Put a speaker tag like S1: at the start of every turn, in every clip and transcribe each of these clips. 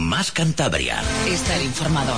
S1: Más Cantabria.
S2: Estar informado.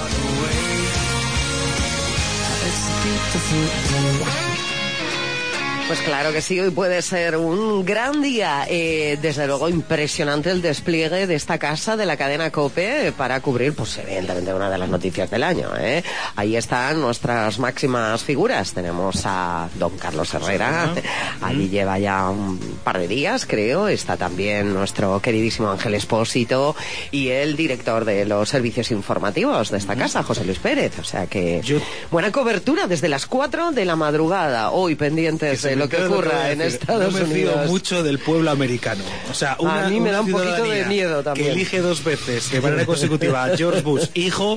S3: Pues claro que sí, hoy puede ser un gran día. Desde luego impresionante el despliegue de esta casa de la cadena COPE para cubrir, pues evidentemente, una de las noticias del año. Ahí están nuestras máximas figuras. Tenemos a don Carlos Herrera, allí lleva ya un par de días, creo. Está también nuestro queridísimo Ángel Espósito y el director de los servicios informativos de esta casa, José Luis Pérez. O sea que buena cobertura desde las 4 de la madrugada, hoy pendientes de lo que ocurra en Estados Unidos.
S4: No me fío mucho del pueblo americano. O sea,
S3: a mí me da un poquito de miedo también.
S4: Que elige 2 veces de manera consecutiva a George Bush, hijo,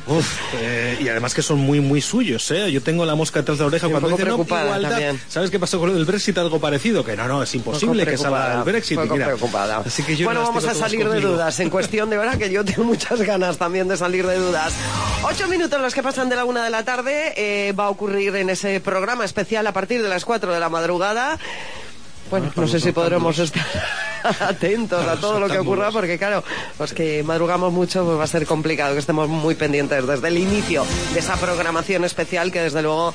S4: y además que son muy, muy suyos, ¿eh? Yo tengo la mosca detrás de la oreja cuando dicen igualdad. También. ¿Sabes qué pasó con lo del Brexit? Algo parecido, que no, es imposible que salga el Brexit.
S3: Preocupada.
S4: Así que
S3: bueno, vamos a salir de dudas en cuestión de hora, que yo tengo muchas ganas también de salir de dudas. 8 minutos los que pasan de la 1 de la tarde. Va a ocurrir en ese programa especial a partir de las 4 de la madrugada. Bueno, no sé si podremos estar atentos a todo lo que ocurra, porque claro, los que madrugamos mucho, pues va a ser complicado que estemos muy pendientes desde el inicio de esa programación especial que desde luego,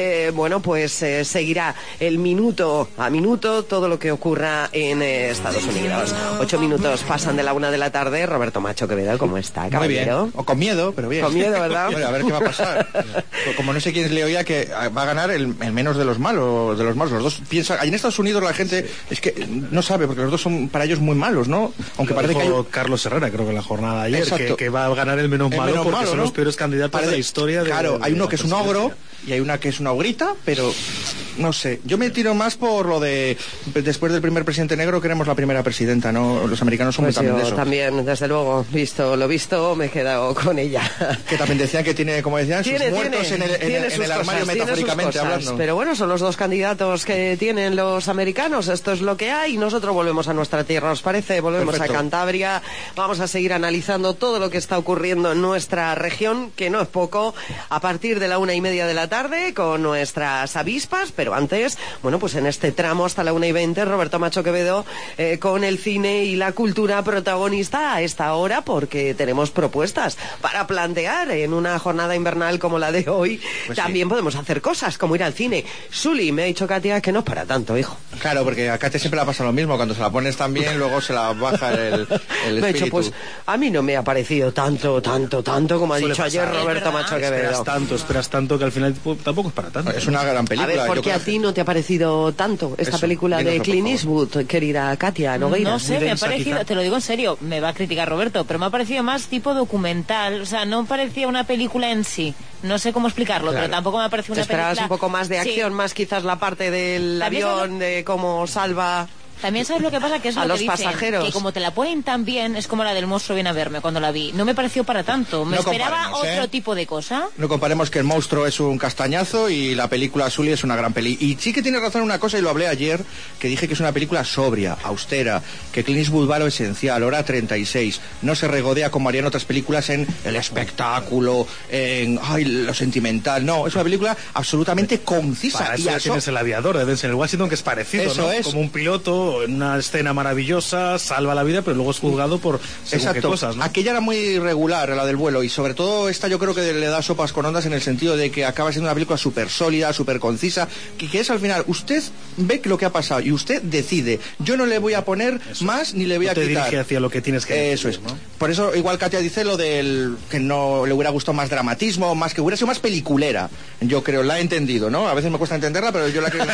S3: seguirá el minuto a minuto todo lo que ocurra en Estados Unidos. 8 minutos pasan de la 1 de la tarde. Roberto Macho Quevedo, ¿cómo está, caballero?
S5: Muy bien, o con miedo, pero bien.
S3: Con miedo, ¿verdad?
S5: Bueno, a ver qué va a pasar. Como no sé quién le oía que va a ganar el menos de los malos, los dos piensan, en Estados Unidos la gente es que no sabe, porque los dos son para ellos muy malos, ¿no? Aunque parece que hay
S4: Carlos Herrera, creo que en la jornada de ayer, que va a ganar el menos malo, porque son los peores candidatos de la historia.
S5: Claro, hay uno que es un ogro y hay una que es una ogrita, pero no sé. Yo me tiro más por lo de después del primer presidente negro queremos la primera presidenta, ¿no? Los americanos son
S3: pues
S5: también de eso.
S3: También, desde luego, lo visto, me he quedado con ella.
S5: Que también decían que tiene, como decían, sus muertos en el armario, metafóricamente hablando.
S3: Pero bueno, son los dos candidatos que tienen los americanos. Esto es lo que hay. Nosotros volvemos a nuestra tierra, ¿os parece? Volvemos a Cantabria. Vamos a seguir analizando todo lo que está ocurriendo en nuestra región, que no es poco, a partir de la 1:30 de la tarde, con nuestras avispas. Pero antes, bueno, pues en este tramo hasta la 1:20, Roberto Macho Quevedo, con el cine y la cultura protagonista a esta hora, porque tenemos propuestas para plantear en una jornada invernal como la de hoy. Pues también podemos hacer cosas, como ir al cine. Suli, me ha dicho Katia que no es para tanto, hijo.
S5: Claro, porque a Katia siempre le pasa lo mismo, cuando se la pones tan bien, luego se la baja el espíritu.
S3: De hecho, pues a mí no me ha parecido tanto como ha dicho ayer Roberto Macho Quevedo.
S4: Esperas tanto que al final tampoco es para tanto.
S5: Es una gran película.
S3: A ver, ¿por qué a ti no te ha parecido tanto esta película de Clint Eastwood, querida Katia Nogueira?
S2: No sé, me ha parecido, te lo digo en serio, me va a criticar Roberto, pero me ha parecido más tipo documental, o sea, no parecía una película en sí. No sé cómo explicarlo, pero tampoco me ha parecido una película.
S3: ¿Esperabas un poco más de acción, más quizás la parte del avión, de cómo salva...
S2: También sabes lo que pasa, que es
S3: a
S2: lo
S3: los
S2: que dicen,
S3: pasajeros,
S2: que como te la ponen tan bien, es como la del monstruo viene a verme cuando la vi. No me pareció para tanto, me esperaba otro tipo de cosa.
S5: No comparemos, que el monstruo es un castañazo y la película Sully es una gran peli. Y sí que tiene razón en una cosa, y lo hablé ayer, que dije que es una película sobria, austera, que Clint Eastwood va a lo esencial, hora 36, no se regodea como harían otras películas en el espectáculo, en lo sentimental. No, es una película absolutamente concisa.
S4: Para eso ya tienes El Aviador de Denzel Washington, que es parecido,
S5: eso, ¿no? Es
S4: como un piloto en una escena maravillosa, salva la vida, pero luego es juzgado por según qué cosas, ¿no?
S5: Aquella era muy regular, la del vuelo, y sobre todo esta yo creo que le da sopas con ondas en el sentido de que acaba siendo una película súper sólida, súper concisa, que es al final, usted ve lo que ha pasado y usted decide. Yo no le voy a poner más ni le voy a quitar.
S4: Te dirige hacia lo que tienes que decir,
S5: eso es,
S4: ¿no?
S5: Por eso igual Katia dice lo del que no le hubiera gustado más dramatismo, más que hubiera sido más peliculera. Yo creo, la he entendido, ¿no? A veces me cuesta entenderla, pero yo la creo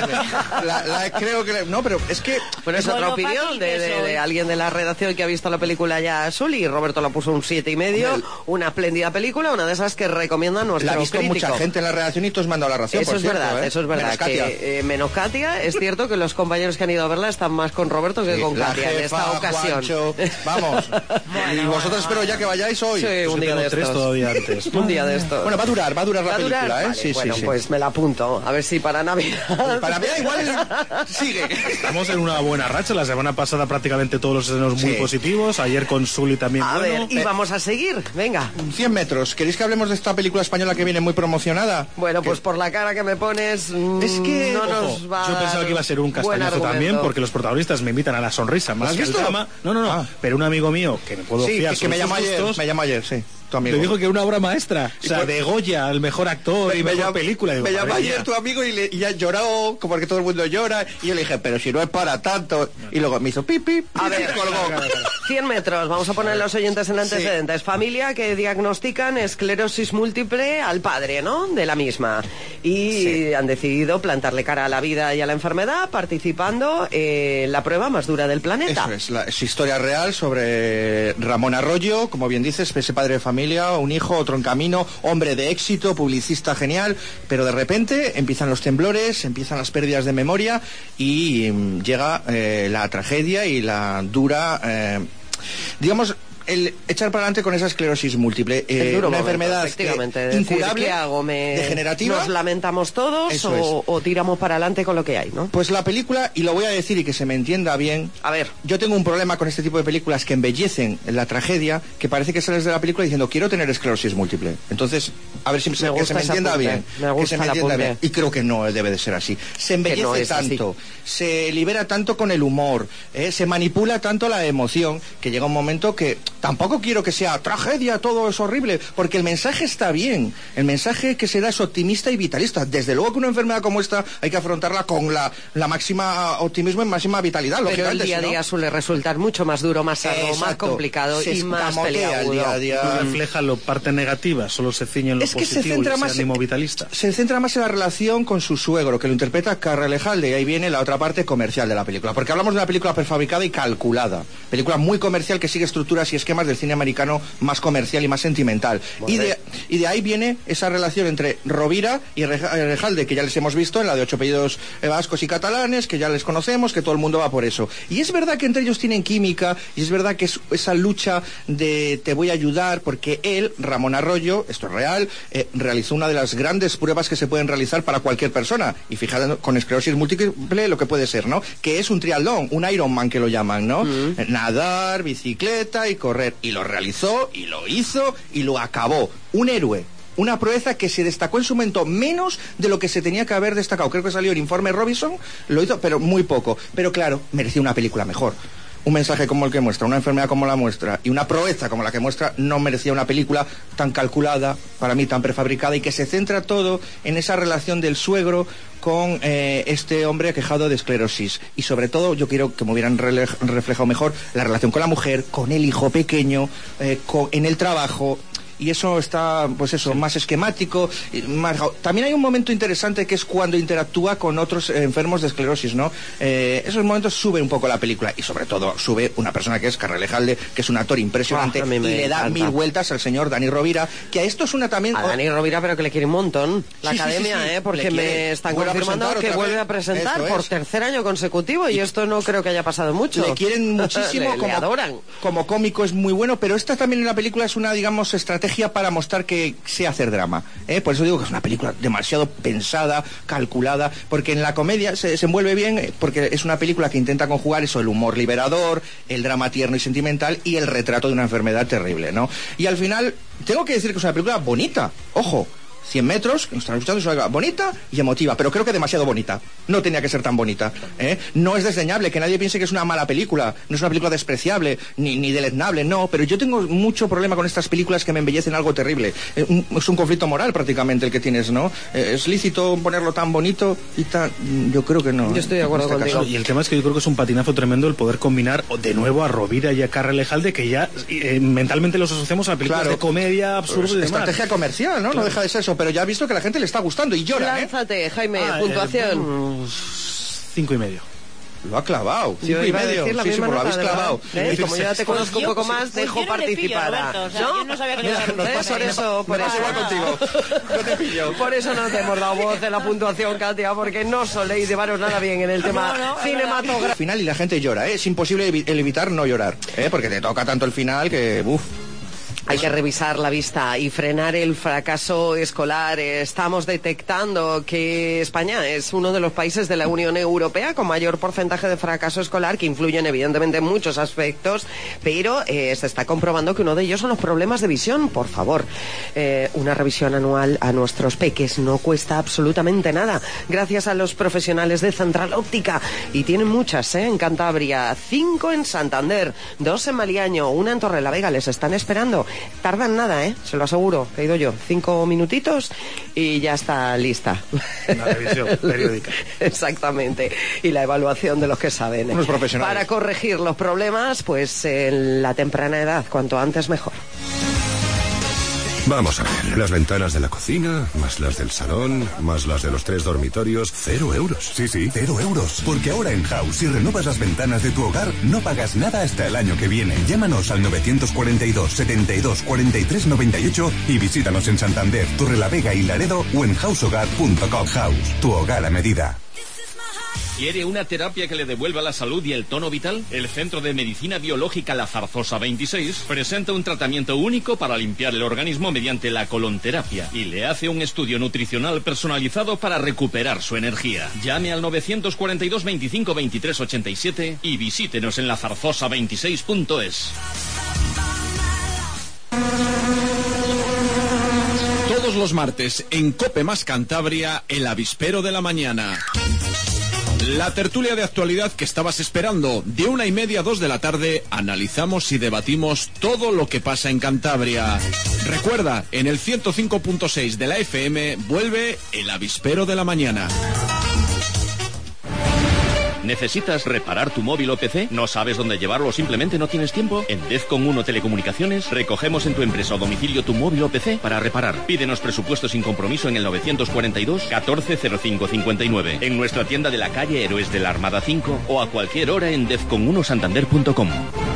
S5: creo que no, pero es que
S3: pero es otra opinión de alguien de la redacción que ha visto la película ya, Sully. Roberto la puso un 7,5, una espléndida película, una de esas que recomienda nuestro
S5: crítico. La ha visto
S3: crítico.
S5: Mucha gente en la redacción y todos me han dado la razón.
S3: Eso
S5: por
S3: es
S5: cierto,
S3: verdad, eso es verdad. Menos Katia, es cierto que los compañeros que han ido a verla están más con Roberto que con Katia en esta ocasión.
S5: Juancho, vamos. Y vosotros espero ya que vayáis hoy.
S3: Sí, un día de estos.
S4: Todavía antes.
S3: Un día de estos.
S5: Bueno, va a durar la película, ¿eh?
S3: Vale,
S5: sí,
S3: pues me la apunto, a ver si para Navidad.
S5: Para Navidad igual sigue.
S4: Estamos en una buena buena racha. La semana pasada prácticamente todos los estrenos muy positivos. Ayer con Sully también.
S3: A ver, y vamos a seguir. Venga.
S5: 100 metros. ¿Queréis que hablemos de esta película española que viene muy promocionada?
S3: Bueno, pues por la cara que me pones,
S5: es que
S3: no nos va.
S4: Yo pensaba que iba a ser un castañazo también, porque los protagonistas me invitan a la sonrisa más que al drama. No. Pero un amigo mío que me puedo fiar,
S5: que me llamó ayer, sí. Tu amigo.
S4: Le dijo que una obra maestra. O sea, de Goya, el mejor actor y mejor película.
S5: Digo, me llamó ayer tu amigo y ya lloró, como que todo el mundo llora. Y yo le dije, pero si no es para tanto. Y luego me hizo pipi.
S3: A ver, colgó. 100 metros, vamos a poner a los oyentes en antecedentes. Familia que diagnostican esclerosis múltiple al padre, ¿no? De la misma. Y han decidido plantarle cara a la vida y a la enfermedad participando en la prueba más dura del planeta.
S5: Eso es historia real sobre Ramón Arroyo, como bien dices, ese padre de familia, un hijo, otro en camino, hombre de éxito, publicista genial, pero de repente empiezan los temblores, empiezan las pérdidas de memoria y llega la tragedia y la dura, digamos, el echar para adelante con esa esclerosis múltiple, una enfermedad incurable,
S3: ¿qué hago?
S5: Degenerativa.
S3: ¿Nos lamentamos todos o tiramos para adelante con lo que hay, no?
S5: Pues la película, y lo voy a decir y que se me entienda bien,
S3: a ver,
S5: yo tengo un problema con este tipo de películas que embellecen la tragedia, que parece que sales de la película diciendo quiero tener esclerosis múltiple. Entonces, a ver si que se me entienda bien. Que se me entienda bien. Y creo que no debe de ser así. Se embellece tanto, se libera tanto con el humor, se manipula tanto la emoción, que llega un momento que tampoco quiero que sea tragedia, todo es horrible, porque el mensaje está bien. El mensaje que se da es optimista y vitalista. Desde luego que una enfermedad como esta hay que afrontarla con la máxima optimismo y máxima vitalidad.
S3: Pero el día a día suele resultar mucho más duro, más arduo, más complicado y más peleado.
S4: No refleja la parte negativa, solo se ciñe en lo positivo y ese ánimo vitalista.
S5: Se centra más en la relación con su suegro, que lo interpreta Carralejalde, y ahí viene la otra parte comercial de la película. Porque hablamos de una película prefabricada y calculada. Película muy comercial que sigue estructuras y esquemas del cine americano más comercial y más sentimental. Y de ahí viene esa relación entre Rovira y Rejalde, que ya les hemos visto en la de 8 apellidos vascos y catalanes, que ya les conocemos, que todo el mundo va por eso. Y es verdad que entre ellos tienen química, y es verdad que es esa lucha de te voy a ayudar, porque él, Ramón Arroyo, esto es real, realizó una de las grandes pruebas que se pueden realizar para cualquier persona. Y fíjate, con esclerosis múltiple, lo que puede ser, ¿no? Que es un triatlón, un Ironman que lo llaman, ¿no? Nadar, bicicleta y correr. Y lo realizó, y lo hizo, y lo acabó. Un héroe. Una proeza que se destacó en su momento menos de lo que se tenía que haber destacado. Creo que salió el informe Robinson, lo hizo, pero muy poco. Pero claro, merecía una película mejor. Un mensaje como el que muestra, una enfermedad como la muestra y una proeza como la que muestra no merecía una película tan calculada, para mí tan prefabricada, y que se centra todo en esa relación del suegro con este hombre aquejado de esclerosis. Y sobre todo yo quiero que me hubieran reflejado mejor la relación con la mujer, con el hijo pequeño, en el trabajo. Y eso está, pues eso, más esquemático. También hay un momento interesante que es cuando interactúa con otros enfermos de esclerosis, ¿no? Esos momentos sube un poco la película. Y sobre todo sube una persona que es Carralejalde, que es un actor impresionante, y le da 1000 vueltas al señor Dani Rovira, que a esto es una también...
S3: A Dani Rovira, pero que le quiere un montón la academia, porque me están confirmando que vuelve a presentar por tercer año consecutivo, y esto no creo que haya pasado mucho.
S5: Le quieren muchísimo,
S3: le adoran.
S5: Como cómico es muy bueno, pero esta también en la película es una, digamos, estrategia para mostrar que sé hacer drama. Por eso digo que es una película demasiado pensada, calculada, porque en la comedia se envuelve bien, porque es una película que intenta conjugar eso, el humor liberador, el drama tierno y sentimental y el retrato de una enfermedad terrible, ¿no? Y al final, tengo que decir que es una película bonita, ojo. 100 metros, que nos están escuchando, es una bonita y emotiva, pero creo que demasiado bonita. No tenía que ser tan bonita. No es desdeñable, que nadie piense que es una mala película, no es una película despreciable, ni deleznable, no, pero yo tengo mucho problema con estas películas que me embellecen algo terrible. Es un conflicto moral prácticamente el que tienes, ¿no? ¿Es lícito ponerlo tan bonito y tan...? Yo creo que no.
S3: Yo estoy de acuerdo contigo.
S4: Y el tema es que yo creo que es un patinazo tremendo el poder combinar de nuevo a Rovira y a Carralejalde, que ya mentalmente los asociamos a películas de comedia, absurdo y demás.
S5: Estrategia comercial, ¿no? Claro. No deja de ser eso, pero ya ha visto que a la gente le está gustando y llora.
S3: Lánzate, Jaime, puntuación.
S4: 5,5.
S5: Lo ha clavado. 5,5. Sí, lo habéis clavado.
S3: Como yo ya te conozco un poco más, dejo participar.
S2: Yo no sabía que le iba a
S3: por eso contigo.
S5: No te pillo.
S3: Por eso no te hemos dado voz en la puntuación, Katia, porque no soléis llevaros nada bien en el tema cinematográfico.
S5: Al final y la gente llora, es imposible evitar no llorar, porque te toca tanto el final que
S3: Hay que revisar la vista y frenar el fracaso escolar. Estamos detectando que España es uno de los países de la Unión Europea con mayor porcentaje de fracaso escolar, que influyen evidentemente en muchos aspectos, pero se está comprobando que uno de ellos son los problemas de visión. Por favor, una revisión anual a nuestros peques no cuesta absolutamente nada, gracias a los profesionales de Central Óptica, y tienen muchas en Cantabria, 5 en Santander, 2 en Maliaño, 1 en Torrelavega. Les están esperando. Tardan nada, se lo aseguro, que he ido yo. 5 minutitos y ya está lista.
S4: Una revisión periódica.
S3: Exactamente. Y la evaluación de los que saben.
S5: Unos profesionales.
S3: Para corregir los problemas, pues en la temprana edad, cuanto antes mejor.
S1: Vamos a ver, las ventanas de la cocina, más las del salón, más las de los 3 dormitorios, 0 euros.
S6: Sí, 0 euros. Porque ahora en House, si renovas las ventanas de tu hogar, no pagas nada hasta el año que viene. Llámanos al 942 72 43 98 y visítanos en Santander, Torrelavega y Laredo o en househogar.com. House, tu hogar a medida.
S7: ¿Quiere una terapia que le devuelva la salud y el tono vital? El Centro de Medicina Biológica La Zarzosa 26 presenta un tratamiento único para limpiar el organismo mediante la colonterapia y le hace un estudio nutricional personalizado para recuperar su energía. Llame al 942 25 23 87 y visítenos en lazarzosa26.es. Todos los martes en COPE más Cantabria, el avispero de la mañana. La tertulia de actualidad que estabas esperando. De 1:30 a 2 de la tarde analizamos y debatimos todo lo que pasa en Cantabria. Recuerda, en el 105.6 de la FM vuelve el avispero de la mañana. ¿Necesitas reparar tu móvil o PC? ¿No sabes dónde llevarlo o simplemente no tienes tiempo? En Defcon 1 Telecomunicaciones recogemos en tu empresa o domicilio tu móvil o PC para reparar. Pídenos presupuesto sin compromiso en el 942 140559, en nuestra tienda de la calle Héroes de la Armada 5 o a cualquier hora en defcon1santander.com.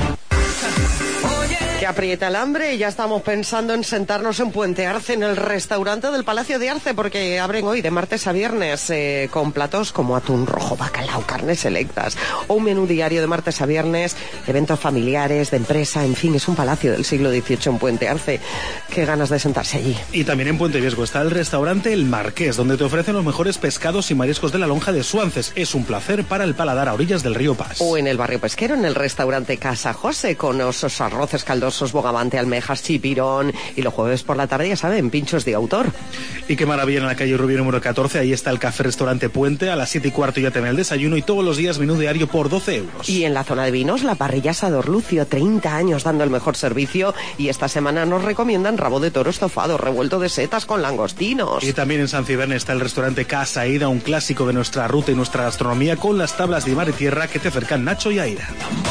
S3: Que aprieta el hambre y ya estamos pensando en sentarnos en Puente Arce, en el restaurante del Palacio de Arce, porque abren hoy de martes a viernes con platos como atún rojo, bacalao, carnes selectas o un menú diario de martes a viernes, eventos familiares, de empresa, en fin, es un palacio del siglo XVIII en Puente Arce. Qué ganas de sentarse allí.
S4: Y también en Puente Viesgo está el restaurante El Marqués, donde te ofrecen los mejores pescados y mariscos de la lonja de Suances. Es un placer para el paladar a orillas del río Pas.
S3: O en el barrio pesquero, en el restaurante Casa José, con esos arroces caldosos, bogavante, almejas, chipirón, y los jueves por la tarde, ya saben, pinchos de autor.
S4: Y qué maravilla, en la calle Rubio número 14, ahí está el Café Restaurante Puente, a las 7:15 ya te el desayuno y todos los días menú diario por 12 euros.
S3: Y en la zona de vinos, la parrilla Asador Lucio, 30 años dando el mejor servicio, y esta semana nos recomiendan rabo de toro estofado, revuelto de setas con langostinos.
S4: Y también en San Ciberne está el restaurante Casa Aida, un clásico de nuestra ruta y nuestra gastronomía, con las tablas de mar y tierra que te acercan Nacho y Aida.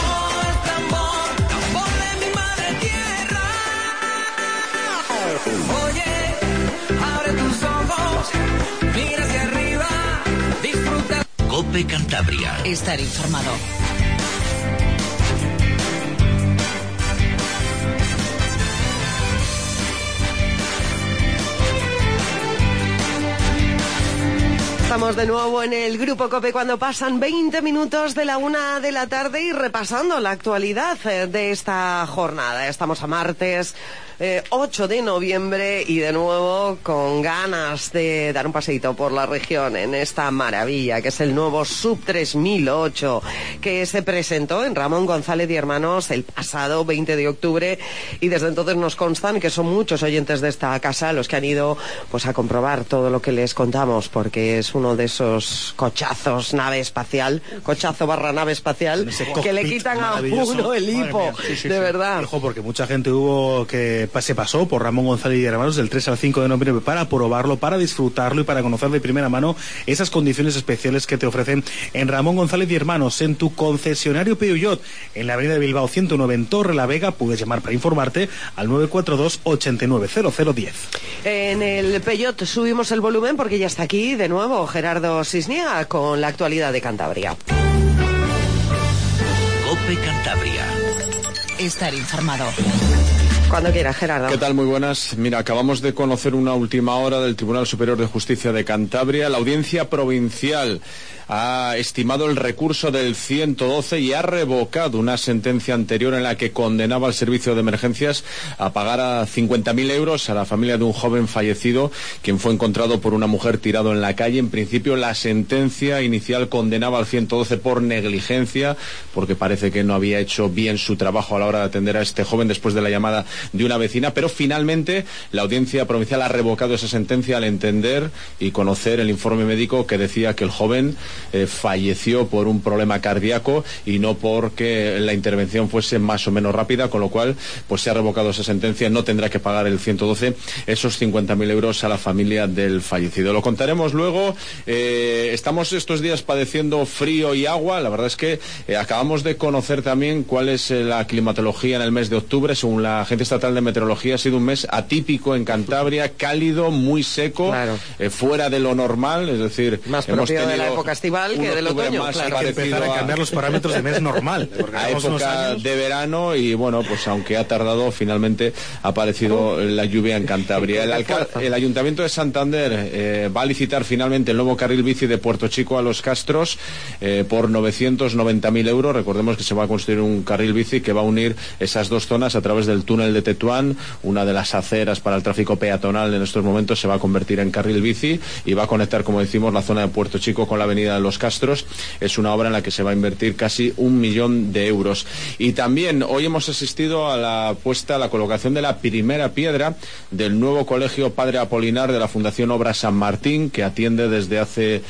S8: Mira hacia arriba, disfruta.
S9: COPE Cantabria.
S8: Estar informado.
S3: Estamos de nuevo en el Grupo COPE cuando pasan 20 minutos de la 1 de la tarde y repasando la actualidad de esta jornada. Estamos a martes 8 de noviembre y de nuevo con ganas de dar un paseíto por la región en esta maravilla que es el nuevo Sub 3008 que se presentó en Ramón González y Hermanos el pasado 20 de octubre y desde entonces nos constan que son muchos oyentes de esta casa los que han ido pues a comprobar todo lo que les contamos, porque es uno de esos cochazos nave espacial, cochazo barra nave espacial que le quitan a uno el hipo, de verdad.
S4: Ojo, porque mucha gente hubo que se pasó por Ramón González y Hermanos del 3 al 5 de noviembre para probarlo, para disfrutarlo y para conocer de primera mano esas condiciones especiales que te ofrecen en Ramón González y Hermanos, en tu concesionario Peugeot, en la avenida de Bilbao 109 en Torrelavega. Puedes llamar para informarte al 942 890010.
S3: En el Peugeot subimos el volumen porque ya está aquí de nuevo Gerardo Sisniega con la actualidad de Cantabria.
S9: COPE Cantabria.
S8: Estar informado.
S3: Cuando quieras, Gerardo.
S9: ¿Qué tal? Muy buenas. Mira, acabamos de conocer una última hora del Tribunal Superior de Justicia de Cantabria. La Audiencia Provincial ha estimado el recurso del 112 y ha revocado una sentencia anterior en la que condenaba al servicio de emergencias a pagar a 50.000 euros a la familia de un joven fallecido, quien fue encontrado por una mujer tirado en la calle. En principio, la sentencia inicial condenaba al 112 por negligencia, porque parece que no había hecho bien su trabajo a la hora de atender a este joven después de la llamada de una vecina, pero finalmente la Audiencia Provincial ha revocado esa sentencia al entender y conocer el informe médico que decía que el joven falleció por un problema cardíaco y no porque la intervención fuese más o menos rápida, con lo cual pues se ha revocado esa sentencia. No tendrá que pagar el 112 esos 50.000 euros a la familia del fallecido. Lo contaremos luego. Estamos estos días padeciendo frío y agua. La verdad es que acabamos de conocer también cuál es la climatología en el mes de octubre. Según la Agencia Estatal de Meteorología, ha sido un mes atípico en Cantabria, cálido, muy seco, claro, fuera de lo normal, es decir,
S3: más propio de la época estival que del otoño.
S4: Claro, hay que empezar a cambiar los parámetros de mes normal,
S9: a época de verano, y bueno, pues aunque ha tardado, finalmente ha aparecido la lluvia en Cantabria. El Ayuntamiento de Santander va a licitar finalmente el nuevo carril bici de Puerto Chico a Los Castros por 990.000 euros. Recordemos que se va a construir un carril bici que va a unir esas dos zonas a través del túnel de Tetuán. Una de las aceras para el tráfico peatonal en estos momentos se va a convertir en carril bici y va a conectar, como decimos, la zona de Puerto Chico con la avenida de Los Castros. Es una obra en la que se va a invertir casi 1 millón de euros. Y también hoy hemos asistido a la colocación de la primera piedra del nuevo colegio Padre Apolinar de la Fundación Obra San Martín, que atiende desde hace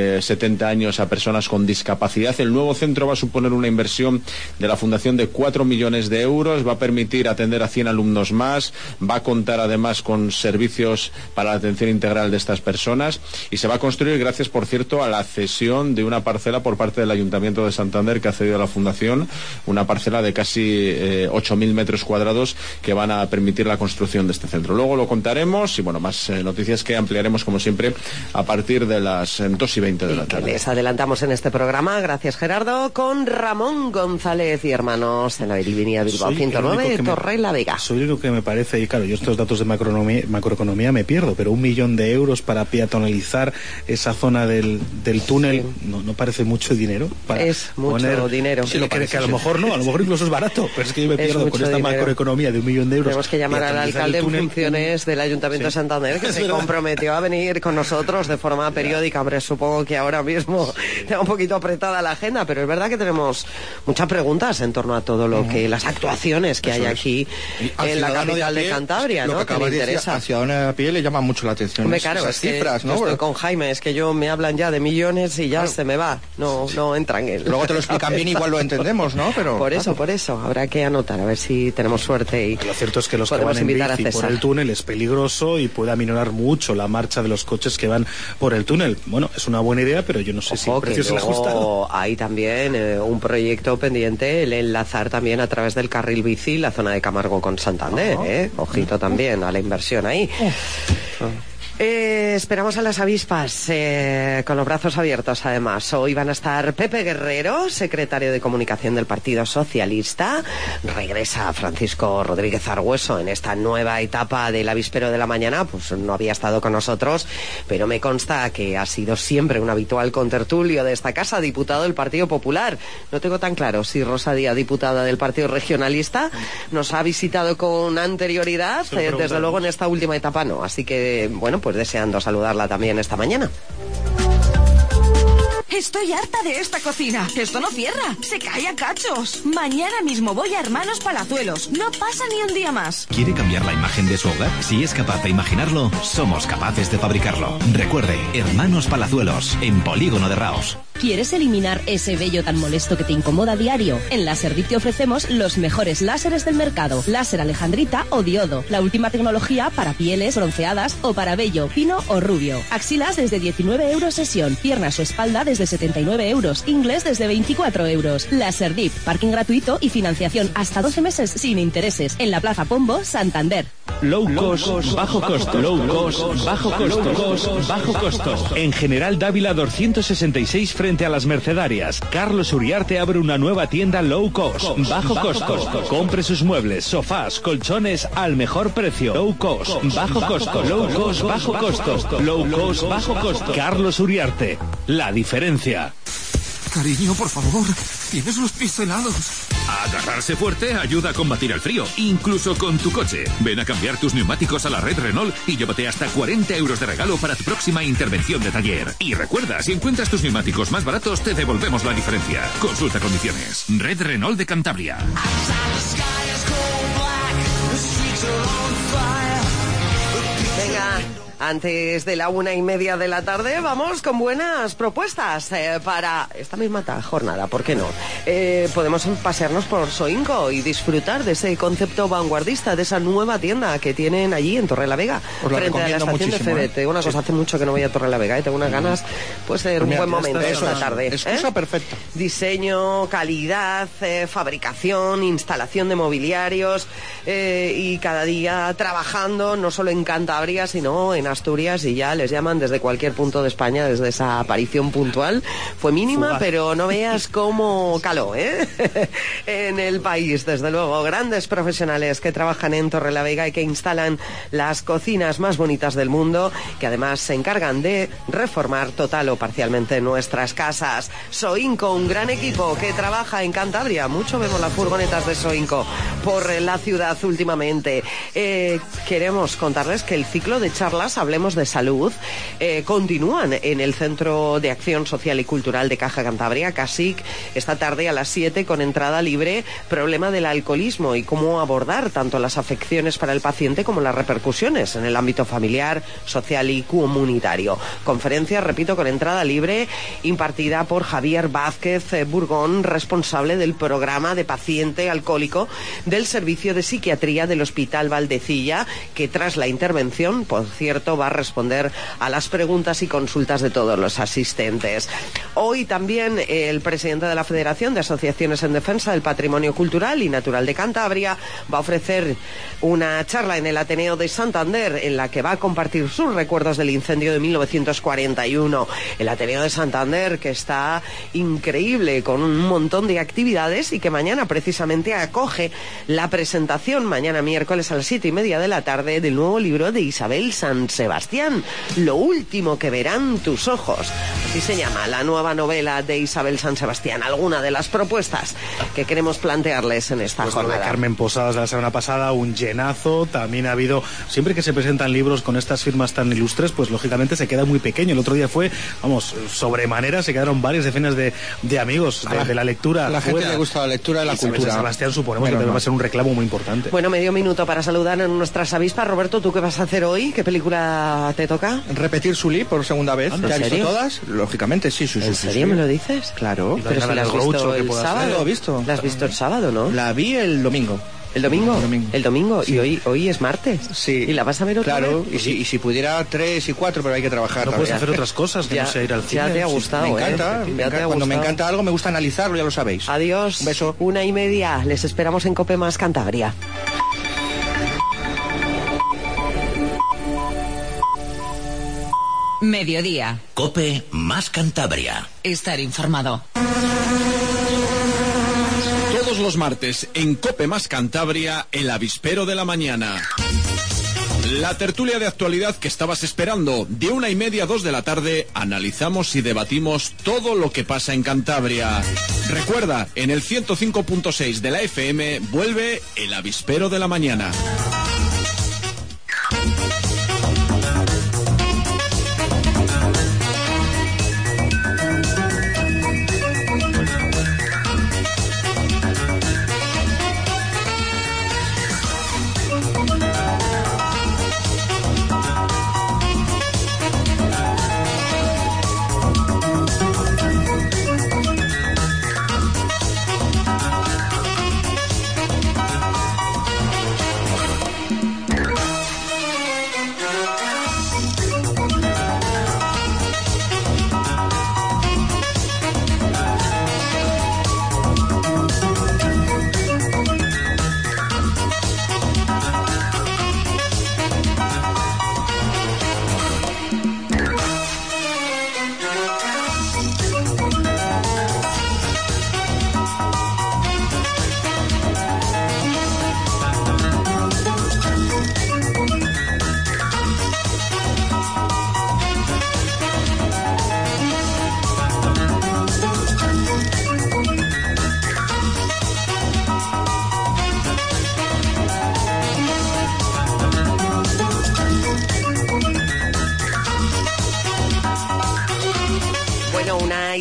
S9: 70 años a personas con discapacidad. El nuevo centro va a suponer una inversión de la Fundación de 4 millones de euros, va a permitir atender a 100 alumnos más, va a contar además con servicios para la atención integral de estas personas, y se va a construir gracias, por cierto, a la cesión de una parcela por parte del Ayuntamiento de Santander, que ha cedido a la Fundación una parcela de casi 8.000 metros cuadrados que van a permitir la construcción de este centro. Luego lo contaremos y bueno, más noticias que ampliaremos como siempre a partir de las 2:20 de la tarde.
S3: Les adelantamos en este programa, gracias Gerardo, con Ramón González y hermanos en la avenida Bilbao 109, Torre la Vega.
S4: Soy lo que me parece, y claro, yo estos datos de macroeconomía me pierdo, pero 1 millón de euros para peatonalizar esa zona del túnel, sí, no parece mucho dinero.
S3: Es mucho dinero.
S4: Sí, que a lo mejor no, a lo mejor incluso es barato, pero es que yo me pierdo con esta macroeconomía de 1 millón de euros.
S3: Tenemos que llamar al alcalde en funciones del Ayuntamiento de Santander, que se comprometió a venir con nosotros de forma periódica. Hombre, supongo que ahora mismo está un poquito apretada la agenda, pero es verdad que tenemos muchas preguntas en torno a todo lo que las actuaciones que hay aquí en la capital de Cantabria, ¿no?
S5: Que me interesa. A ciudadano a pie le llama mucho la atención esas cifras, ¿no?
S3: Estoy con Jaime, es que yo me hablan ya de millones y ya se me va. No entran en...
S5: Luego te lo explican bien, igual lo entendemos, ¿no? Pero
S3: por eso habrá que anotar, a ver si tenemos suerte y
S4: lo cierto es que los que van en bici por el túnel es peligroso y puede aminorar mucho la marcha de los coches que van por el túnel. Bueno, es una buena idea, pero yo no sé si el precio se le ajusta.
S3: Hay también un proyecto pendiente, el enlazar también a través del carril bici la zona de Camargo con Santander, Ojito también a la inversión ahí. Esperamos a las avispas con los brazos abiertos, además. Hoy van a estar Pepe Guerrero, secretario de Comunicación del Partido Socialista. Regresa Francisco Rodríguez Argüeso en esta nueva etapa del avispero de la mañana. Pues no había estado con nosotros, pero me consta que ha sido siempre un habitual contertulio de esta casa, diputado del Partido Popular. No tengo tan claro si Rosa Díaz, diputada del Partido Regionalista, nos ha visitado con anterioridad. Desde luego en esta última etapa no. Así que, bueno, pues deseando saludarla también esta mañana.
S10: Estoy harta de esta cocina. Esto no cierra. Se cae a cachos. Mañana mismo voy a Hermanos Palazuelos. No pasa ni un día más.
S11: ¿Quiere cambiar la imagen de su hogar? Si es capaz de imaginarlo, somos capaces de fabricarlo. Recuerde, Hermanos Palazuelos, en Polígono de Raos.
S12: ¿Quieres eliminar ese vello tan molesto que te incomoda a diario? En Laserdip te ofrecemos los mejores láseres del mercado. Láser alejandrita o diodo. La última tecnología para pieles bronceadas o para vello, fino o rubio. Axilas desde 19 euros sesión. Piernas o espalda desde 79 euros. Inglés desde 24 euros. Laserdip, parking gratuito y financiación hasta 12 meses sin intereses. En la Plaza Pombo, Santander.
S13: Low cost, bajo costo. Low cost, bajo costo. Bajo costo. En General Dávila 266 frente frente a las Mercedarias, Carlos Uriarte abre una nueva tienda low cost, bajo costo. Compre sus muebles, sofás, colchones al mejor precio. Low cost, bajo costo. Low cost, bajo costo. Low cost, bajo costo. Carlos Uriarte, la diferencia.
S14: Cariño, por favor, tienes los pies helados.
S15: Agarrarse fuerte ayuda a combatir el frío, incluso con tu coche. Ven a cambiar tus neumáticos a la red Renault y llévate hasta 40 euros de regalo para tu próxima intervención de taller. Y recuerda, si encuentras tus neumáticos más baratos, te devolvemos la diferencia. Consulta condiciones. Red Renault de Cantabria.
S3: Venga, antes de la 1:30 de la tarde vamos con buenas propuestas para esta misma jornada, ¿por qué no? Podemos pasearnos por Soinco y disfrutar de ese concepto vanguardista, de esa nueva tienda que tienen allí en Torrelavega, frente a la estación de FEDE. Te digo una cosa, hace mucho que no voy a Torrelavega y tengo unas ganas, puede ser un buen momento esta tarde.
S5: Excusa perfecta.
S3: Diseño, calidad, fabricación, instalación de mobiliarios y cada día trabajando no solo en Cantabria, sino en Asturias, y ya les llaman desde cualquier punto de España, desde esa aparición puntual. Fue mínima, fugaz, pero no veas cómo caló, en el país, desde luego. Grandes profesionales que trabajan en Torrelavega y que instalan las cocinas más bonitas del mundo, que además se encargan de reformar total o parcialmente nuestras casas. Soinco, un gran equipo que trabaja en Cantabria. Mucho vemos las furgonetas de Soinco por la ciudad últimamente. Queremos contarles que el ciclo de charlas Hablemos de Salud continúan en el Centro de Acción Social y Cultural de Caja Cantabria, CASIC, esta tarde a las 7 con entrada libre. Problema del alcoholismo y cómo abordar tanto las afecciones para el paciente como las repercusiones en el ámbito familiar, social y comunitario. Conferencia, repito, con entrada libre, impartida por Javier Vázquez Burgón, responsable del programa de paciente alcohólico del Servicio de Psiquiatría del Hospital Valdecilla, que tras la intervención, por cierto, va a responder a las preguntas y consultas de todos los asistentes. Hoy también el presidente de la Federación de Asociaciones en Defensa del Patrimonio Cultural y Natural de Cantabria va a ofrecer una charla en el Ateneo de Santander en la que va a compartir sus recuerdos del incendio de 1941. El Ateneo de Santander, que está increíble, con un montón de actividades, y que mañana precisamente acoge la presentación, mañana miércoles a las 7:30 de la tarde, del nuevo libro de Isabel San Sebastián, Lo último que verán tus ojos. Así se llama la nueva novela de Isabel San Sebastián. Alguna de las propuestas que queremos plantearles en esta jornada.
S4: De Carmen Posadas la semana pasada, un llenazo. También ha habido, siempre que se presentan libros con estas firmas tan ilustres, pues lógicamente se queda muy pequeño. El otro día fue, sobremanera, se quedaron varias decenas de amigos de la lectura.
S5: A la gente le gusta la lectura y la cultura.
S4: San Sebastián suponemos que va a ser un reclamo muy importante.
S3: Bueno, medio minuto para saludar a nuestras avispas. Roberto, ¿tú qué vas a hacer hoy? ¿Qué película te toca?
S5: Repetir Sully por segunda vez. ¿Ya has visto todas? Lógicamente, sí.
S3: ¿En serio me lo dices?
S5: Claro.
S3: Pero si la has visto el sábado.
S5: ¿Lo he visto?
S3: La has visto el sábado, ¿no?
S5: La vi el domingo.
S3: ¿El domingo? El domingo.
S5: Sí.
S3: Y hoy es martes.
S5: Sí.
S3: ¿Y la vas a ver otra vez?
S5: Claro, y si pudiera 3 y 4, pero hay que trabajar.
S4: No puedes hacer otras cosas que no sea ir al cine.
S3: Ya te ha gustado,
S5: Me encanta. Cuando me encanta algo, me gusta analizarlo, ya lo sabéis.
S3: Adiós.
S5: Un beso.
S3: 1:30. Les esperamos en Cope Más Cantabria.
S10: Mediodía.
S11: Cope Más Cantabria.
S10: Estar informado.
S7: Todos los martes en Cope Más Cantabria, el avispero de la mañana. La tertulia de actualidad que estabas esperando. De 1:30 a 2 de la tarde analizamos y debatimos todo lo que pasa en Cantabria. Recuerda, en el 105.6 de la FM vuelve el avispero de la mañana.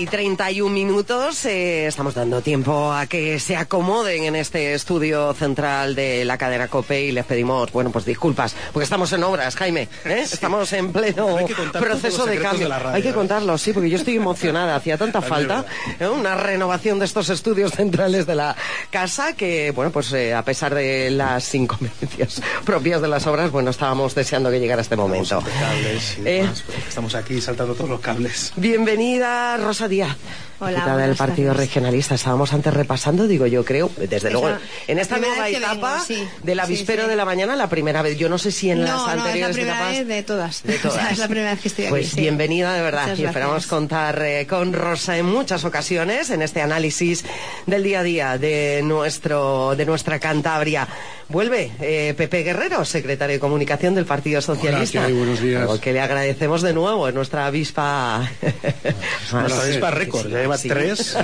S3: 9:31. Estamos dando tiempo a que se acomoden en este estudio central de la cadena COPE y les pedimos, bueno, pues disculpas, porque estamos en obras, Jaime, ¿eh? Sí. Estamos en pleno proceso de cambio. Hay que contarlo, sí, porque yo estoy emocionada. Hacía tanta falta una renovación de estos estudios centrales de la casa que, bueno, pues a pesar de las inconveniencias propias de las obras, bueno, estábamos deseando que llegara este momento.
S4: Estamos aquí saltando todos los cables.
S3: Bienvenida, Rosa Díaz.
S16: Hola,
S3: diputada del Partido Regionalista. Estábamos antes repasando, digo yo creo, desde luego, en esta nueva etapa del avispero de la mañana, la primera vez. Yo no sé si en las anteriores
S16: es la primera
S3: etapas...
S16: vez de todas. O sea, es la primera vez que estoy aquí.
S3: Pues bienvenida, de verdad.
S16: Muchas
S3: y esperamos contar con Rosa en muchas ocasiones en este análisis del día a día de nuestra Cantabria. Vuelve Pepe Guerrero, secretario de Comunicación del Partido Socialista.
S17: Hola, buenos días.
S3: Algo que le agradecemos de nuevo en nuestra avispa...
S4: nuestra avispa récord, ya lleva 3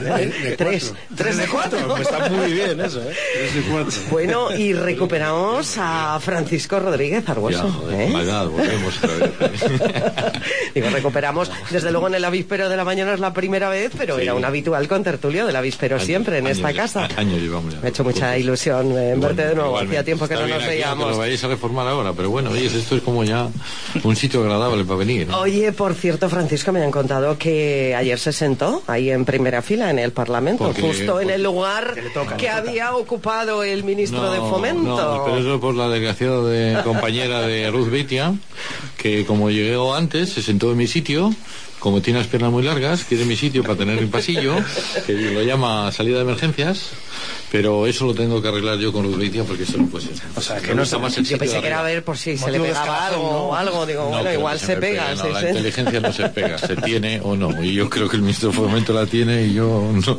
S4: de 4. Está muy bien eso,
S17: 3 de 4.
S3: Bueno, y recuperamos a Francisco Rodríguez Arbueso.
S9: Volvemos otra vez.
S3: Digo, recuperamos, desde luego en el avispero de la mañana es la primera vez, pero era un habitual contertulio del avispero siempre en esta casa.
S9: Años llevamos ya.
S3: Me ha hecho mucha ilusión verte de nuevo. Hacía tiempo que no nos veíamos.
S9: Que lo vayáis a reformar ahora, pero bueno, oye, esto es como ya un sitio agradable para venir, ¿eh?
S3: Oye, por cierto, Francisco, me han contado que ayer se sentó ahí en primera fila en el Parlamento, justo en el lugar que había ocupado el ministro de Fomento.
S9: No, pero eso por la desgraciada compañera de Ruth Beitia, que como llegó antes, se sentó en mi sitio. Como tiene las piernas muy largas, quiere mi sitio para tener el pasillo, que lo llama salida de emergencias, pero eso lo tengo que arreglar yo con Ruth Beitia porque eso no puede ser.
S3: O sea, que no está más el sitio. Yo pensé que era a ver por si se le pegaba algo o algo, digo, bueno, igual se pega.
S9: La inteligencia no se pega, se tiene o no, y yo creo que el ministro de Fomento la tiene y yo no.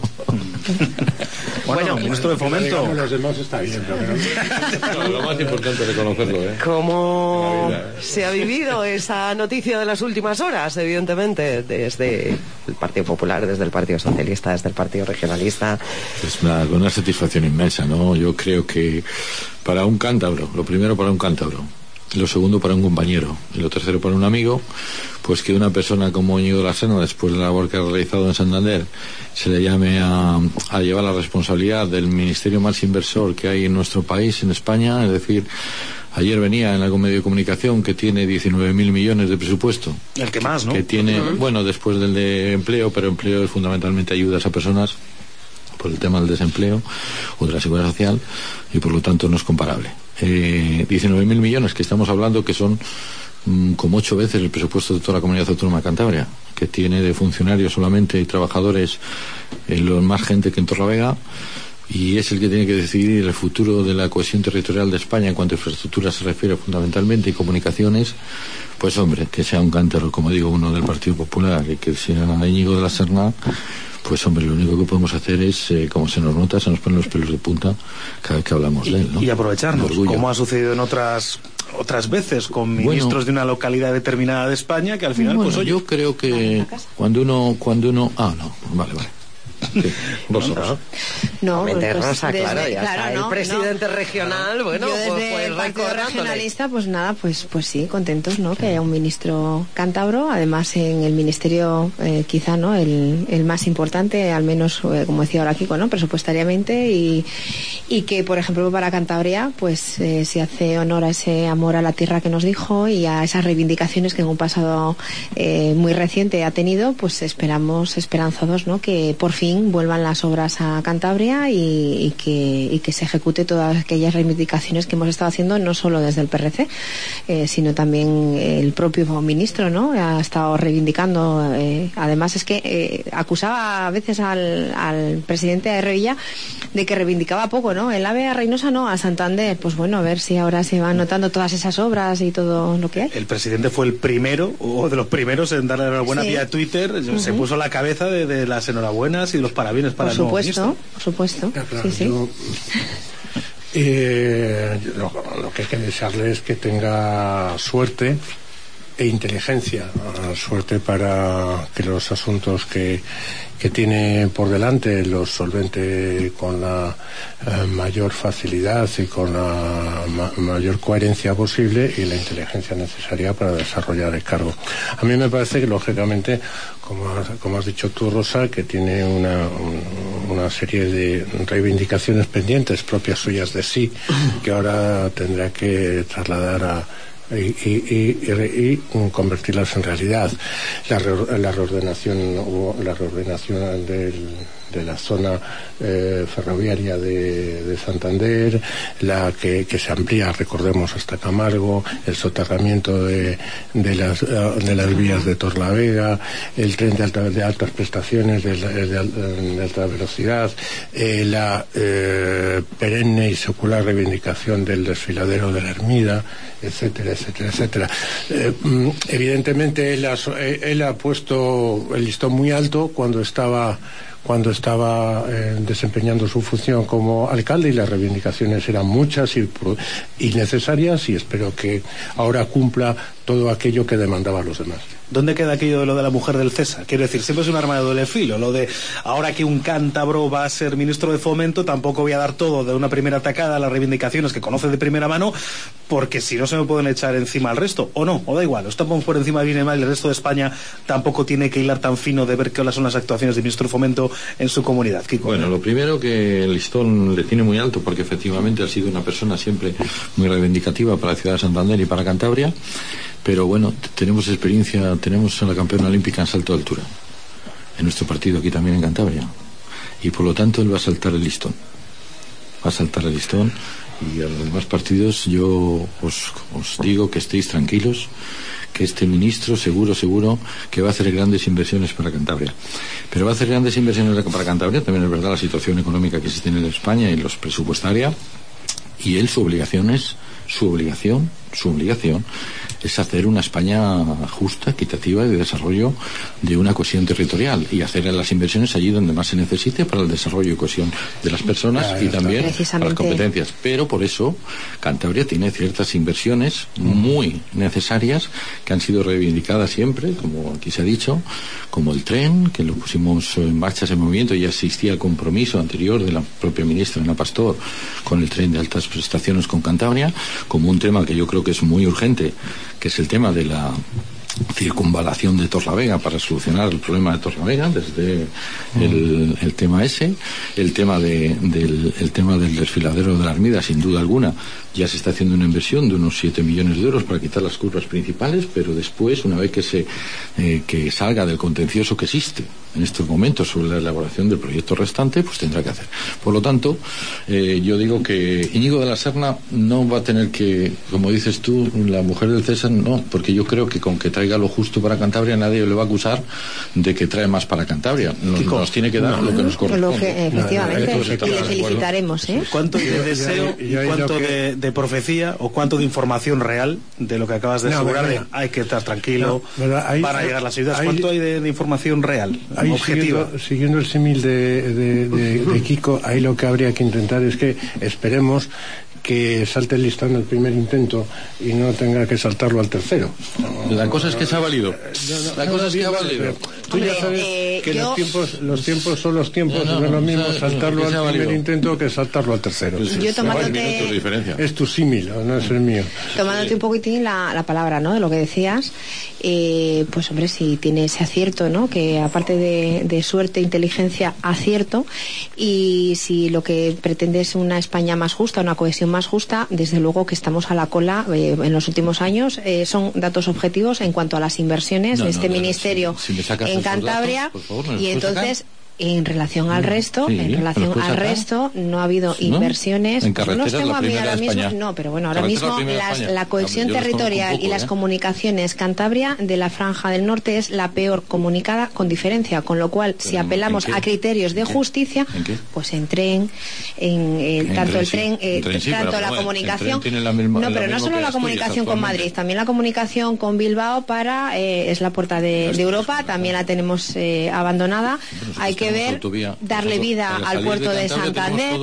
S4: Bueno, ministro de Fomento.
S17: Los demás está bien, pero
S9: lo más importante es reconocerlo,
S3: ¿Cómo se ha vivido esa noticia de las últimas horas? Evidentemente, desde el Partido Popular, desde el Partido Socialista, desde el Partido Regionalista.
S9: Es una satisfacción inmensa, ¿no? Yo creo que para un cántabro, lo primero para un cántabro, lo segundo para un compañero y lo tercero para un amigo, pues que una persona como Íñigo de la Serna, después de la labor que ha realizado en Santander, se le llame a llevar la responsabilidad del ministerio más inversor que hay en nuestro país, en España. Es decir, ayer venía en algún medio de comunicación que tiene 19.000 millones de presupuesto.
S4: El que más, ¿no?
S9: Que tiene, bueno, después del de empleo, pero empleo es fundamentalmente ayudas a personas por el tema del desempleo o de la seguridad social, y por lo tanto no es comparable. 19.000 millones que estamos hablando, que son como 8 veces el presupuesto de toda la comunidad autónoma de Cantabria, que tiene de funcionarios solamente y trabajadores más gente que en Torlavega, y es el que tiene que decidir el futuro de la cohesión territorial de España en cuanto a infraestructura se refiere fundamentalmente y comunicaciones. Pues hombre, que sea un cántaro, como digo, uno del Partido Popular, y que sea Íñigo de la Serna, pues hombre, lo único que podemos hacer es, como se nos nota, se nos ponen los pelos de punta cada vez que hablamos de él, ¿no?
S4: Y aprovecharnos, como ha sucedido en otras veces con ministros de una localidad determinada de España, que al final, pues oye...
S9: Yo creo que cuando uno... vale. Sí, Rosa.
S3: No, Rosa, claro, ya está. El presidente regional, bueno,
S16: yo desde el Partido Regionalista, pues nada, pues sí, contentos, ¿no? Que haya un ministro cántabro, además en el ministerio quizá, ¿no? El más importante, al menos, como decía ahora Kiko, ¿no? Presupuestariamente, y que, por ejemplo, para Cantabria, pues se hace honor a ese amor a la tierra que nos dijo y a esas reivindicaciones que en un pasado muy reciente ha tenido, pues esperamos, esperanzados, ¿no? Que por fin vuelvan las obras a Cantabria y que se ejecute todas aquellas reivindicaciones que hemos estado haciendo, no solo desde el PRC, sino también el propio ministro, ¿no? Ha estado reivindicando. Además es que acusaba a veces al presidente de Revilla de que reivindicaba poco, ¿no? El AVE a Reynosa no, a Santander. Pues bueno, a ver si ahora se van notando todas esas obras y todo lo que hay.
S4: El presidente fue el primero, o de los primeros, en darle la enhorabuena vía Twitter. Se puso la cabeza de las enhorabuenas y los parabienes para el nuevo ministro.
S16: Por supuesto,
S17: claro,
S16: sí.
S17: Lo que hay que desearle es que tenga suerte e inteligencia. Suerte para que los asuntos que tiene por delante los solvente con la mayor facilidad y con la mayor coherencia posible, y la inteligencia necesaria para desarrollar el cargo. A mí me parece que, lógicamente, como has dicho tú, Rosa, que tiene una serie de reivindicaciones pendientes propias suyas de sí, que ahora tendrá que trasladar y convertirlas en realidad. La reordenación de la zona ferroviaria de Santander, la que se amplía, recordemos, hasta Camargo, el soterramiento de las vías de Torlavega, el tren de altas prestaciones de alta velocidad, la perenne y secular reivindicación del desfiladero de la Ermida, etcétera, etcétera, etcétera. Evidentemente él ha puesto el listón muy alto cuando estaba desempeñando su función como alcalde, y las reivindicaciones eran muchas y necesarias, y espero que ahora cumpla todo aquello que demandaba a los demás.
S4: ¿Dónde queda aquello de lo de la mujer del César? Quiero decir, siempre es un arma de doble filo. Lo de ahora que un cántabro va a ser ministro de Fomento, tampoco voy a dar todo de una primera tacada a las reivindicaciones que conoce de primera mano, porque si no se me pueden echar encima al resto. O no, o da igual. O estamos por encima bien y mal, y el resto de España tampoco tiene que hilar tan fino de ver qué son las actuaciones del ministro de Fomento en su comunidad. Kiko.
S18: Bueno, lo primero, que el listón le tiene muy alto, porque efectivamente ha sido una persona siempre muy reivindicativa para la ciudad de Santander y para Cantabria. Pero bueno, tenemos experiencia, tenemos a la campeona olímpica en salto de altura en nuestro partido aquí también en Cantabria, y por lo tanto él va a saltar el listón, y a los demás partidos yo os digo que estéis tranquilos, que este ministro seguro que va a hacer grandes inversiones para Cantabria, pero va a hacer grandes inversiones para Cantabria. También es verdad la situación económica que existe en España y los presupuestaria, y él su obligación es hacer una España justa, equitativa y de desarrollo, de una cohesión territorial, y hacer las inversiones allí donde más se necesite para el desarrollo y cohesión de las personas y también para las competencias. Pero por eso Cantabria tiene ciertas inversiones muy necesarias que han sido reivindicadas siempre, como aquí se ha dicho, como el tren, que lo pusimos en marcha ese movimiento, y ya existía el compromiso anterior de la propia ministra Ana Pastor con el tren de altas prestaciones con Cantabria, como un tema que yo creo que es muy urgente, que es el tema de la circunvalación de Torlavega, para solucionar el problema de Torlavega, desde el tema ese, el tema del desfiladero de la Ermida, sin duda alguna. Ya se está haciendo una inversión de unos 7 millones de euros para quitar las curvas principales, pero después, una vez que salga del contencioso que existe en estos momentos sobre la elaboración del proyecto restante, pues tendrá que hacer. Por lo tanto, yo digo que Íñigo de la Serna no va a tener que, como dices tú, la mujer del César, no, porque yo creo que con que traiga lo justo para Cantabria nadie le va a acusar de que trae más para Cantabria. Nos tiene que dar lo que nos corresponde.
S16: Efectivamente, y le felicitaremos.
S4: ¿Cuánto de deseo y cuánto de profecía o cuánto de información real de lo que acabas de asegurar? Hay que estar tranquilo para llegar a las ayudas. ¿Cuánto hay de información real, objetiva?
S17: Siguiendo el símil de Kiko, ahí lo que habría que intentar es que esperemos que salte el listón al primer intento y no tenga que saltarlo al tercero.
S18: La cosa es que se ha valido.
S17: Tú ya sabes que los tiempos son los tiempos, no es lo mismo saltarlo al primer intento que saltarlo al tercero.
S16: Yo tomándote...
S17: Es tu símil, no es el mío.
S16: Tomándote un poquitín la palabra, ¿no?, de lo que decías, pues hombre, si tiene ese acierto, ¿no?, que aparte de suerte, inteligencia, acierto, y si lo que pretende es una España más justa, una cohesión más justa, desde luego que estamos a la cola en los últimos años. Son datos objetivos en cuanto a las inversiones de este ministerio en Cantabria, datos, por favor, y entonces en relación al resto, no ha habido inversiones.
S18: En carreteras,
S16: no tengo
S18: la primera
S16: ahora
S18: de
S16: mismo,
S18: España.
S16: no, pero bueno, ahora mismo la cohesión territorial y las comunicaciones, Cantabria de la franja del norte es la peor comunicada con diferencia, con lo cual si apelamos a criterios de justicia, pues en tren, tanto la comunicación, no, pero no solo la comunicación con Madrid, también la comunicación con Bilbao es la puerta de Europa, también la tenemos abandonada. Hay que ver darle vida al puerto de Santander,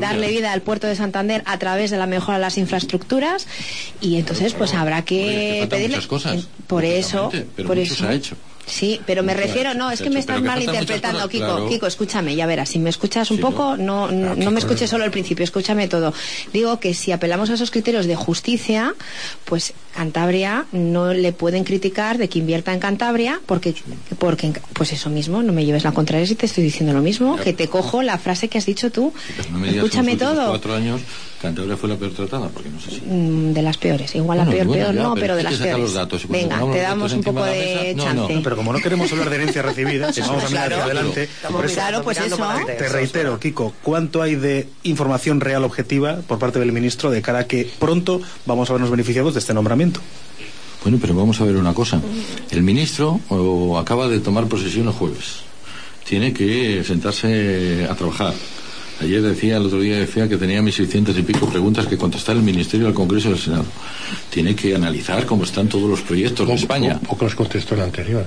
S16: a través de la mejora de las infraestructuras, y entonces pues habrá que pedirle
S18: muchas cosas,
S16: por eso
S18: se ha hecho.
S16: Sí, pero me refiero, no, es que me estás malinterpretando, Kiko. Claro. Kiko, escúchame, ya verás, si me escuchas un poco, no me escuches solo el principio, escúchame todo. Digo que si apelamos a esos criterios de justicia, pues Cantabria no le pueden criticar de que invierta en Cantabria, porque pues eso mismo, no me lleves la contraria si te estoy diciendo lo mismo, que te cojo la frase que has dicho tú. No escúchame todo.
S18: 4 años Cantabria fue la peor tratada, porque no sé si...
S16: de las peores, igual la peor no, pero de las peores.
S18: Los datos,
S16: venga, te damos un poco de chance.
S4: Pero como no queremos hablar de herencia recibida, si vamos a mirar hacia adelante,
S16: pues eso.
S4: Te reitero, Kiko, ¿cuánto hay de información real objetiva por parte del ministro de cara a que pronto vamos a vernos beneficiados de este nombramiento?
S18: Bueno, pero vamos a ver una cosa. El ministro acaba de tomar posesión el jueves. Tiene que sentarse a trabajar. Ayer el otro día decía que tenía 1.600 y pico preguntas que contestar el Ministerio al Congreso y al Senado. Tiene que analizar cómo están todos los proyectos de España.
S17: Poco los contestó el anterior.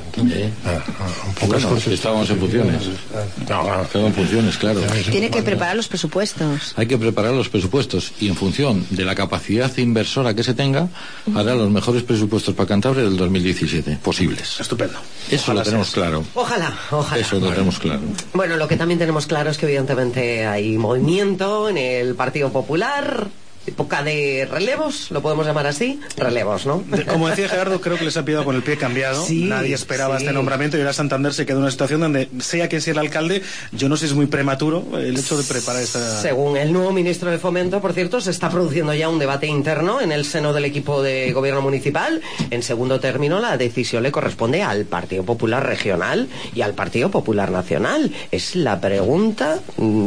S18: Estábamos en funciones. Estaban en funciones, claro.
S16: Tiene que preparar los presupuestos.
S18: Hay que preparar los presupuestos y en función de la capacidad inversora que se tenga, hará los mejores presupuestos para Cantabria del 2017 posibles.
S4: Estupendo.
S18: Eso lo tenemos claro.
S3: Ojalá.
S18: Eso lo tenemos claro.
S3: Bueno, lo que también tenemos claro es que evidentemente hay movimiento en el Partido Popular, época de relevos, lo podemos llamar así, relevos, ¿no?
S4: Como decía Gerardo, creo que les ha pillado con el pie cambiado. Nadie esperaba este nombramiento y ahora Santander se quedó en una situación donde, sea quien sea el alcalde, yo no sé si es muy prematuro el hecho de preparar esta...
S3: Según el nuevo ministro de Fomento, por cierto, se está produciendo ya un debate interno en el seno del equipo de gobierno municipal. En segundo término, la decisión le corresponde al Partido Popular Regional y al Partido Popular Nacional. Es la pregunta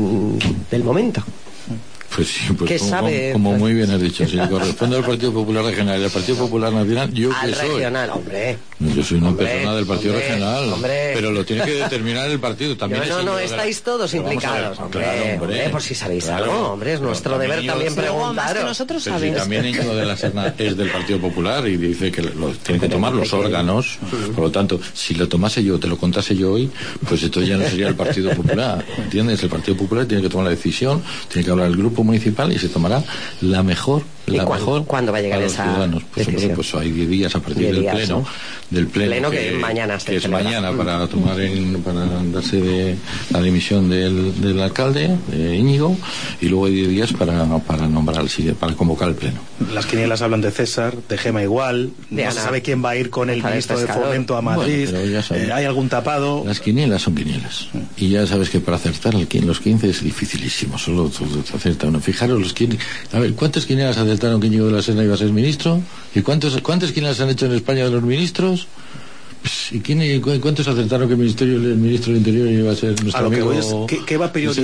S3: del momento.
S18: Pues sí, pues como muy bien has dicho, si le corresponde al Partido Popular Regional y al Partido Popular Nacional, ¿yo qué soy?
S3: Regional, hombre.
S18: Yo soy una persona del Partido Regional, pero lo tiene que determinar el partido también.
S3: No, estáis todos implicados, hombre, por si sabéis algo, hombre, es nuestro deber también preguntaros.
S16: Nosotros
S18: sabemos. Si también Íñigo de la Serna es del Partido Popular y dice que lo tienen que tomar los órganos, por lo tanto, si lo tomase yo, te lo contase yo hoy, pues esto ya no sería el Partido Popular, ¿entiendes? El Partido Popular tiene que tomar la decisión, tiene que hablar el grupo municipal y se tomará la mejor.
S3: ¿Cuándo va a llegar esa decisión?
S18: Pues hay 10 días a partir del pleno
S3: que mañana
S18: que es mañana para tomar para darse de la dimisión del alcalde Íñigo, y luego hay 10 días para nombrar para convocar el pleno.
S4: Las quinielas hablan de César, de Gema igual, no se sabe quién va a ir con el ministro de Fomento a Madrid. ¿Hay algún tapado?
S18: Las quinielas son quinielas y ya sabes que para acertar los 15 es dificilísimo, solo acierta uno. Fijaros a ver, ¿cuántas quinielas acertaron que Íñigo de la Serna iba a ser ministro? ¿Y cuántas quinielas han hecho en España de los ministros? ¿Y cuántos acertaron que el ministro del Interior iba a ser nuestro amigo?
S4: ¿Qué va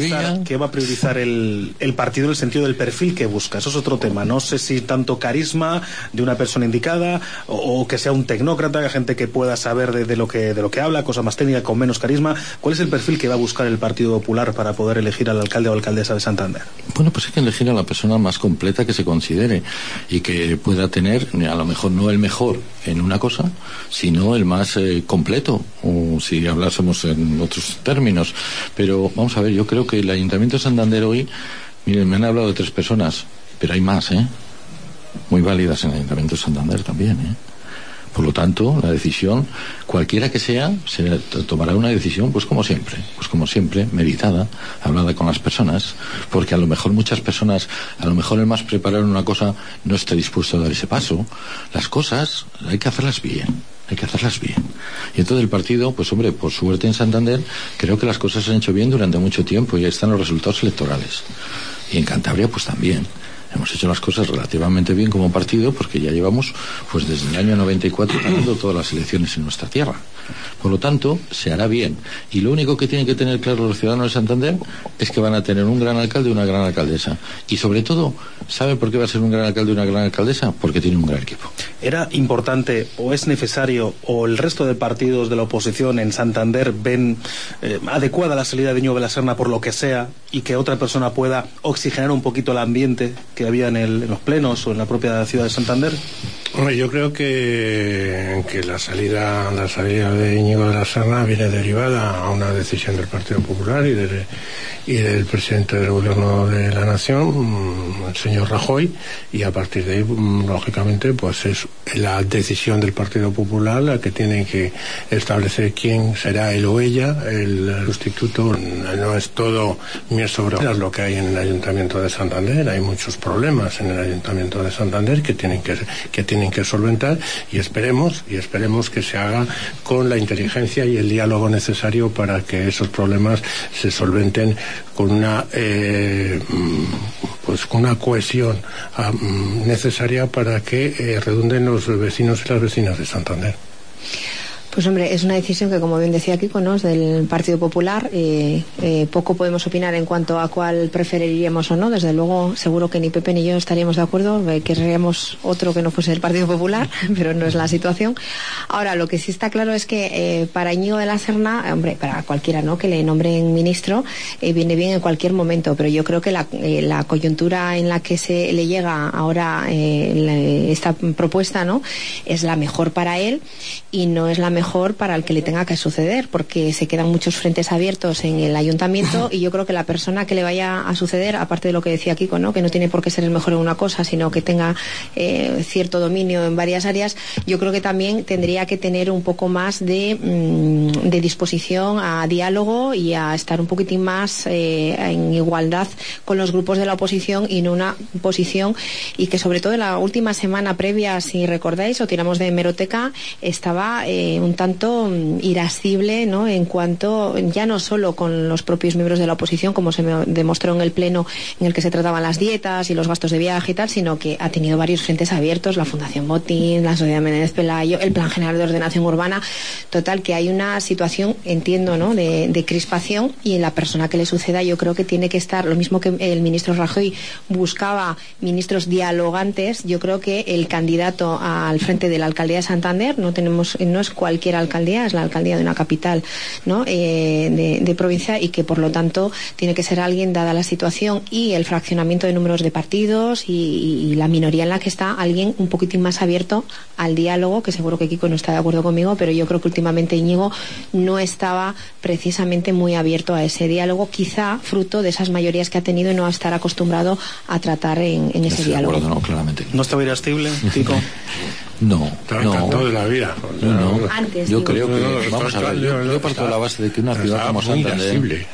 S4: a priorizar el partido en el sentido del perfil que busca? Eso es otro tema. No sé si tanto carisma de una persona indicada o que sea un tecnócrata, gente que pueda saber de lo que habla, cosa más técnica, con menos carisma. ¿Cuál es el perfil que va a buscar el Partido Popular para poder elegir al alcalde o alcaldesa de Santander?
S18: Bueno, pues hay que elegir a la persona más completa que se considere y que pueda tener, a lo mejor no el mejor en una cosa, sino el más completo, o si hablásemos en otros términos. Pero vamos a ver, yo creo que el Ayuntamiento de Santander hoy, miren, me han hablado de 3 personas, pero hay más, muy válidas en el Ayuntamiento de Santander también, Por lo tanto, la decisión, cualquiera que sea, se tomará una decisión, pues como siempre, meditada, hablada con las personas, porque a lo mejor muchas personas, a lo mejor el más preparado en una cosa no esté dispuesto a dar ese paso. Las cosas hay que hacerlas bien. Y entonces el partido, pues hombre, por suerte en Santander, creo que las cosas se han hecho bien durante mucho tiempo y ahí están los resultados electorales. Y en Cantabria, pues también. Hemos hecho las cosas relativamente bien como partido porque ya llevamos pues desde el año 94 ganando todas las elecciones en nuestra tierra. Por lo tanto, se hará bien. Y lo único que tienen que tener claro los ciudadanos de Santander es que van a tener un gran alcalde y una gran alcaldesa. Y sobre todo, ¿saben por qué va a ser un gran alcalde y una gran alcaldesa? Porque tiene un gran equipo.
S4: ¿Era importante o es necesario o el resto de partidos de la oposición en Santander ven adecuada la salida de Íñigo de la Serna por lo que sea y que otra persona pueda oxigenar un poquito el ambiente que había en los plenos o en la propia ciudad de Santander?
S17: Bueno, yo creo que la salida de Íñigo de la Serna viene derivada a una decisión del Partido Popular y del presidente del Gobierno de la Nación, el señor Rajoy, y a partir de ahí, lógicamente, pues es la decisión del Partido Popular la que tiene que establecer quién será él o ella el sustituto. No es todo miel sobre hojuelas lo que hay en el Ayuntamiento de Santander. Hay muchos problemas en el Ayuntamiento de Santander que tienen que solventar, y esperemos que se haga con la inteligencia y el diálogo necesario para que esos problemas se solventen con una cohesión necesaria para que redunden los vecinos y las vecinas de Santander.
S16: Pues hombre, es una decisión que, como bien decía Kiko, ¿no?, es del Partido Popular. Poco podemos opinar en cuanto a cuál preferiríamos o no. Desde luego, seguro que ni Pepe ni yo estaríamos de acuerdo. Querríamos otro que no fuese el Partido Popular, pero no es la situación. Ahora, lo que sí está claro es que para Íñigo de la Serna, hombre, para cualquiera, ¿no?, que le nombren ministro, viene bien en cualquier momento. Pero yo creo que la coyuntura en la que se le llega ahora esta propuesta, ¿no?, es la mejor para él y no es la mejor para el que le tenga que suceder, porque se quedan muchos frentes abiertos en el ayuntamiento, y yo creo que la persona que le vaya a suceder, aparte de lo que decía Kiko, ¿no?, que no tiene por qué ser el mejor en una cosa, sino que tenga cierto dominio en varias áreas, yo creo que también tendría que tener un poco más de disposición a diálogo y a estar un poquitín más en igualdad con los grupos de la oposición, y no una posición, y que sobre todo en la última semana previa, si recordáis o tiramos de hemeroteca, estaba un tanto irascible, ¿no?, en cuanto, ya no solo con los propios miembros de la oposición, como se me demostró en el pleno en el que se trataban las dietas y los gastos de viaje y tal, sino que ha tenido varios frentes abiertos: la Fundación Botín, la Sociedad Menéndez Pelayo, el Plan General de Ordenación Urbana. Total, que hay una situación, entiendo, ¿no?, de crispación, y en la persona que le suceda yo creo que tiene que estar, lo mismo que el ministro Rajoy buscaba ministros dialogantes, yo creo que el candidato al frente de la alcaldía de Santander, no es cualquier alcaldía, es la alcaldía de una capital, ¿no?, de provincia, y que por lo tanto tiene que ser alguien, dada la situación y el fraccionamiento de números de partidos y la minoría en la que está, alguien un poquitín más abierto al diálogo, que seguro que Kiko no está de acuerdo conmigo, pero yo creo que últimamente Íñigo no estaba precisamente muy abierto a ese diálogo, quizá fruto de esas mayorías que ha tenido y no estar acostumbrado a tratar en ese diálogo.
S18: No, claramente.
S4: ¿No estaba irascible, Kiko?
S18: No.
S17: Encantado de la vida.
S18: No.
S16: Antes,
S18: yo creo que vamos a ver, yo parto de la base de que una ciudad como Santander,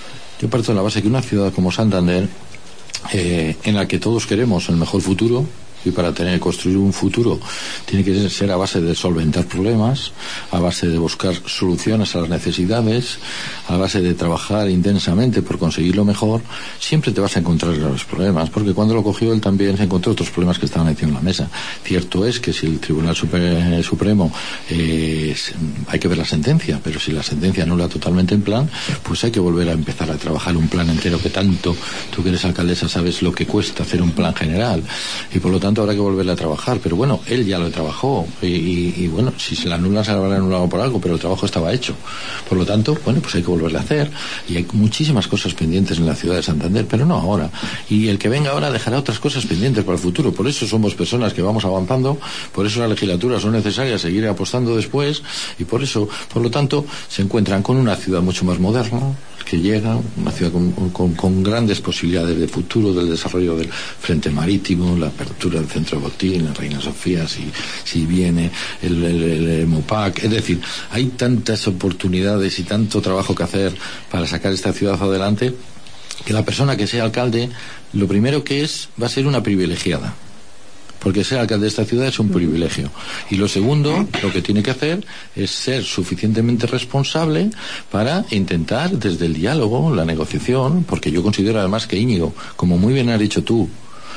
S18: en la que todos queremos el mejor futuro, y para construir un futuro tiene que ser a base de solventar problemas, a base de buscar soluciones a las necesidades, a base de trabajar intensamente por conseguir lo mejor. Siempre te vas a encontrar los problemas, porque cuando lo cogió él también se encontró otros problemas que estaban encima de la mesa. Cierto es que si el Tribunal Supremo hay que ver la sentencia, pero si la sentencia anula totalmente el plan, pues hay que volver a empezar a trabajar un plan entero, que tanto tú, que eres alcaldesa, sabes lo que cuesta hacer un plan general, y por lo tanto habrá que volverle a trabajar. Pero bueno, él ya lo trabajó, y bueno, si se la anula, se la habrá anulado por algo, pero el trabajo estaba hecho. Por lo tanto, bueno, pues hay que volverle a hacer, y hay muchísimas cosas pendientes en la ciudad de Santander, pero no ahora, y el que venga ahora dejará otras cosas pendientes para el futuro. Por eso somos personas que vamos avanzando, por eso las legislaturas son necesarias, seguir apostando después, y por eso, por lo tanto, se encuentran con una ciudad mucho más moderna, que llega, una ciudad con grandes posibilidades de futuro, del desarrollo del frente marítimo, la apertura del centro de Botín, la Reina Sofía, si viene el MOPAC. Es decir, hay tantas oportunidades y tanto trabajo que hacer para sacar esta ciudad adelante, que la persona que sea alcalde, lo primero que va a ser una privilegiada, porque ser alcalde de esta ciudad es un privilegio. Y lo segundo, lo que tiene que hacer es ser suficientemente responsable para intentar, desde el diálogo, la negociación, porque yo considero además que Íñigo, como muy bien has dicho tú,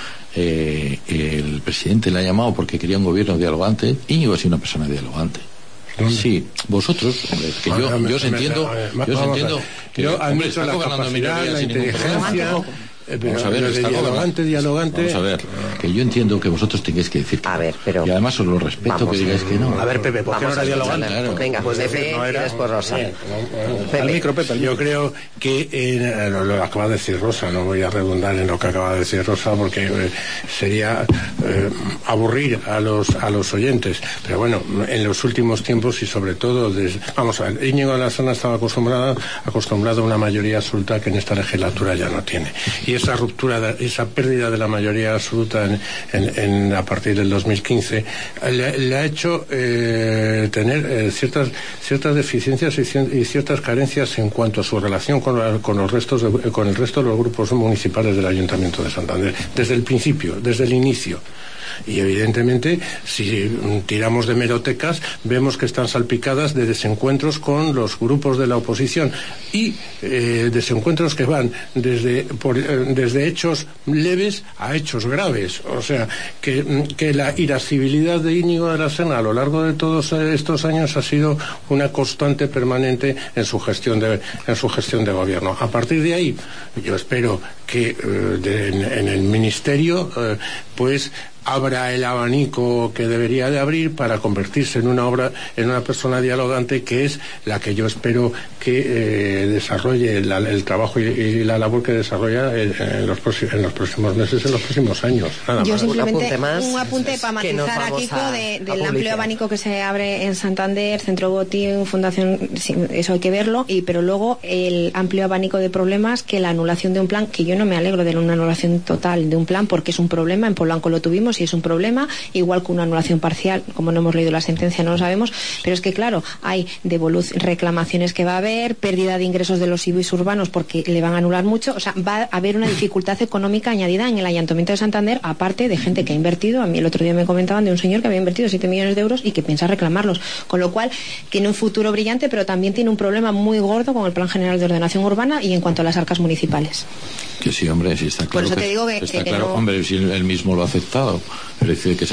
S18: el presidente le ha llamado porque quería un gobierno dialogante. Íñigo es una persona dialogante. Sí, vosotros, hombre, que yo os entiendo, que, hombre, está gobernando minorías sin ningún problema. Vamos a ver,
S17: dialogante.
S18: Vamos a ver, que yo entiendo que vosotros tengáis que decir que
S3: a ver, pero...
S18: Y además os lo respeto que digáis que no.
S4: A ver, Pepe, ¿por qué no era dialogante?
S3: Claro. Venga, pues Pepe y después Rosa.
S17: Al micro, Pepe. Yo creo que lo acaba de decir Rosa, no voy a redundar en lo que acaba de decir Rosa porque sería aburrir a los oyentes. Pero bueno, en los últimos tiempos y sobre todo, vamos a ver, Íñigo de la Serna estaba acostumbrado a una mayoría absoluta que en esta legislatura ya no tiene. Y esa ruptura, esa pérdida de la mayoría absoluta a partir del 2015 le ha hecho tener ciertas deficiencias y ciertas carencias en cuanto a su relación con el resto de los grupos municipales del Ayuntamiento de Santander, desde el principio, desde el inicio. Y evidentemente, si tiramos de merotecas, vemos que están salpicadas de desencuentros con los grupos de la oposición y desencuentros que van desde hechos leves a hechos graves. O sea, que la irascibilidad de Íñigo de la Serna a lo largo de todos estos años ha sido una constante permanente en su gestión de gobierno. A partir de ahí, yo espero que en el Ministerio, pues abra el abanico que debería de abrir para convertirse en una persona dialogante, que es la que yo espero que desarrolle el trabajo y la labor que desarrolla en los próximos meses, en los próximos años. Nada
S16: yo
S17: más.
S16: simplemente un apunte para matizar a Kiko del amplio abanico que se abre en Santander, Centro Botín, Fundación, sí, eso hay que verlo, pero luego el amplio abanico de problemas que la anulación de un plan, que yo no me alegro de una anulación total de un plan porque es un problema, en Polanco lo tuvimos y es un problema, igual que una anulación parcial, como no hemos leído la sentencia no lo sabemos, pero es que claro, hay reclamaciones que va a haber, pérdida de ingresos de los IBIs urbanos porque le van a anular mucho, o sea, va a haber una dificultad económica añadida en el Ayuntamiento de Santander, aparte de gente que ha invertido. A mí el otro día me comentaban de un señor que había invertido 7 millones de euros y que piensa reclamarlos, con lo cual tiene un futuro brillante, pero también tiene un problema muy gordo con el Plan General de Ordenación Urbana y en cuanto a las arcas municipales.
S18: Que sí, hombre, sí está claro.
S16: Por eso te digo que
S18: está claro, no... hombre, si él mismo lo ha aceptado. Es decir, que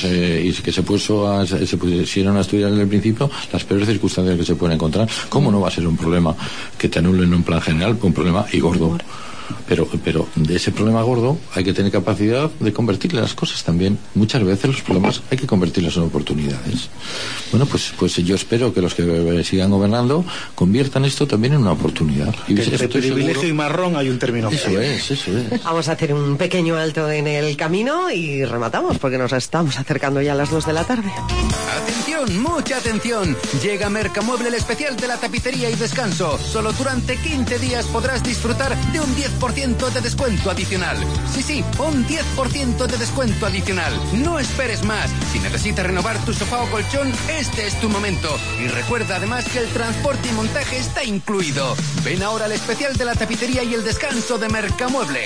S18: se pusieron a estudiar en el principio las peores circunstancias que se pueden encontrar. ¿Cómo no va a ser un problema que te anulen un plan general? Un problema y gordo. Pero de ese problema gordo hay que tener capacidad de convertirle las cosas también. Muchas veces los problemas hay que convertirlos en oportunidades. Bueno, pues yo espero que los que sigan gobernando conviertan esto también en una oportunidad.
S4: Y entre privilegio y marrón hay un término.
S18: Eso es.
S3: Vamos a hacer un pequeño alto en el camino y rematamos porque nos estamos acercando ya a las 2 de la tarde.
S19: ¡Atención! ¡Mucha atención! Llega Mercamueble, el especial de la tapicería y descanso. Solo durante 15 días podrás disfrutar de un 10% de descuento adicional. Sí, un 10% de descuento adicional. No esperes más. Si necesitas renovar tu sofá o colchón, este es tu momento. Y recuerda además que el transporte y montaje está incluido. Ven ahora al especial de la tapicería y el descanso de Mercamueble.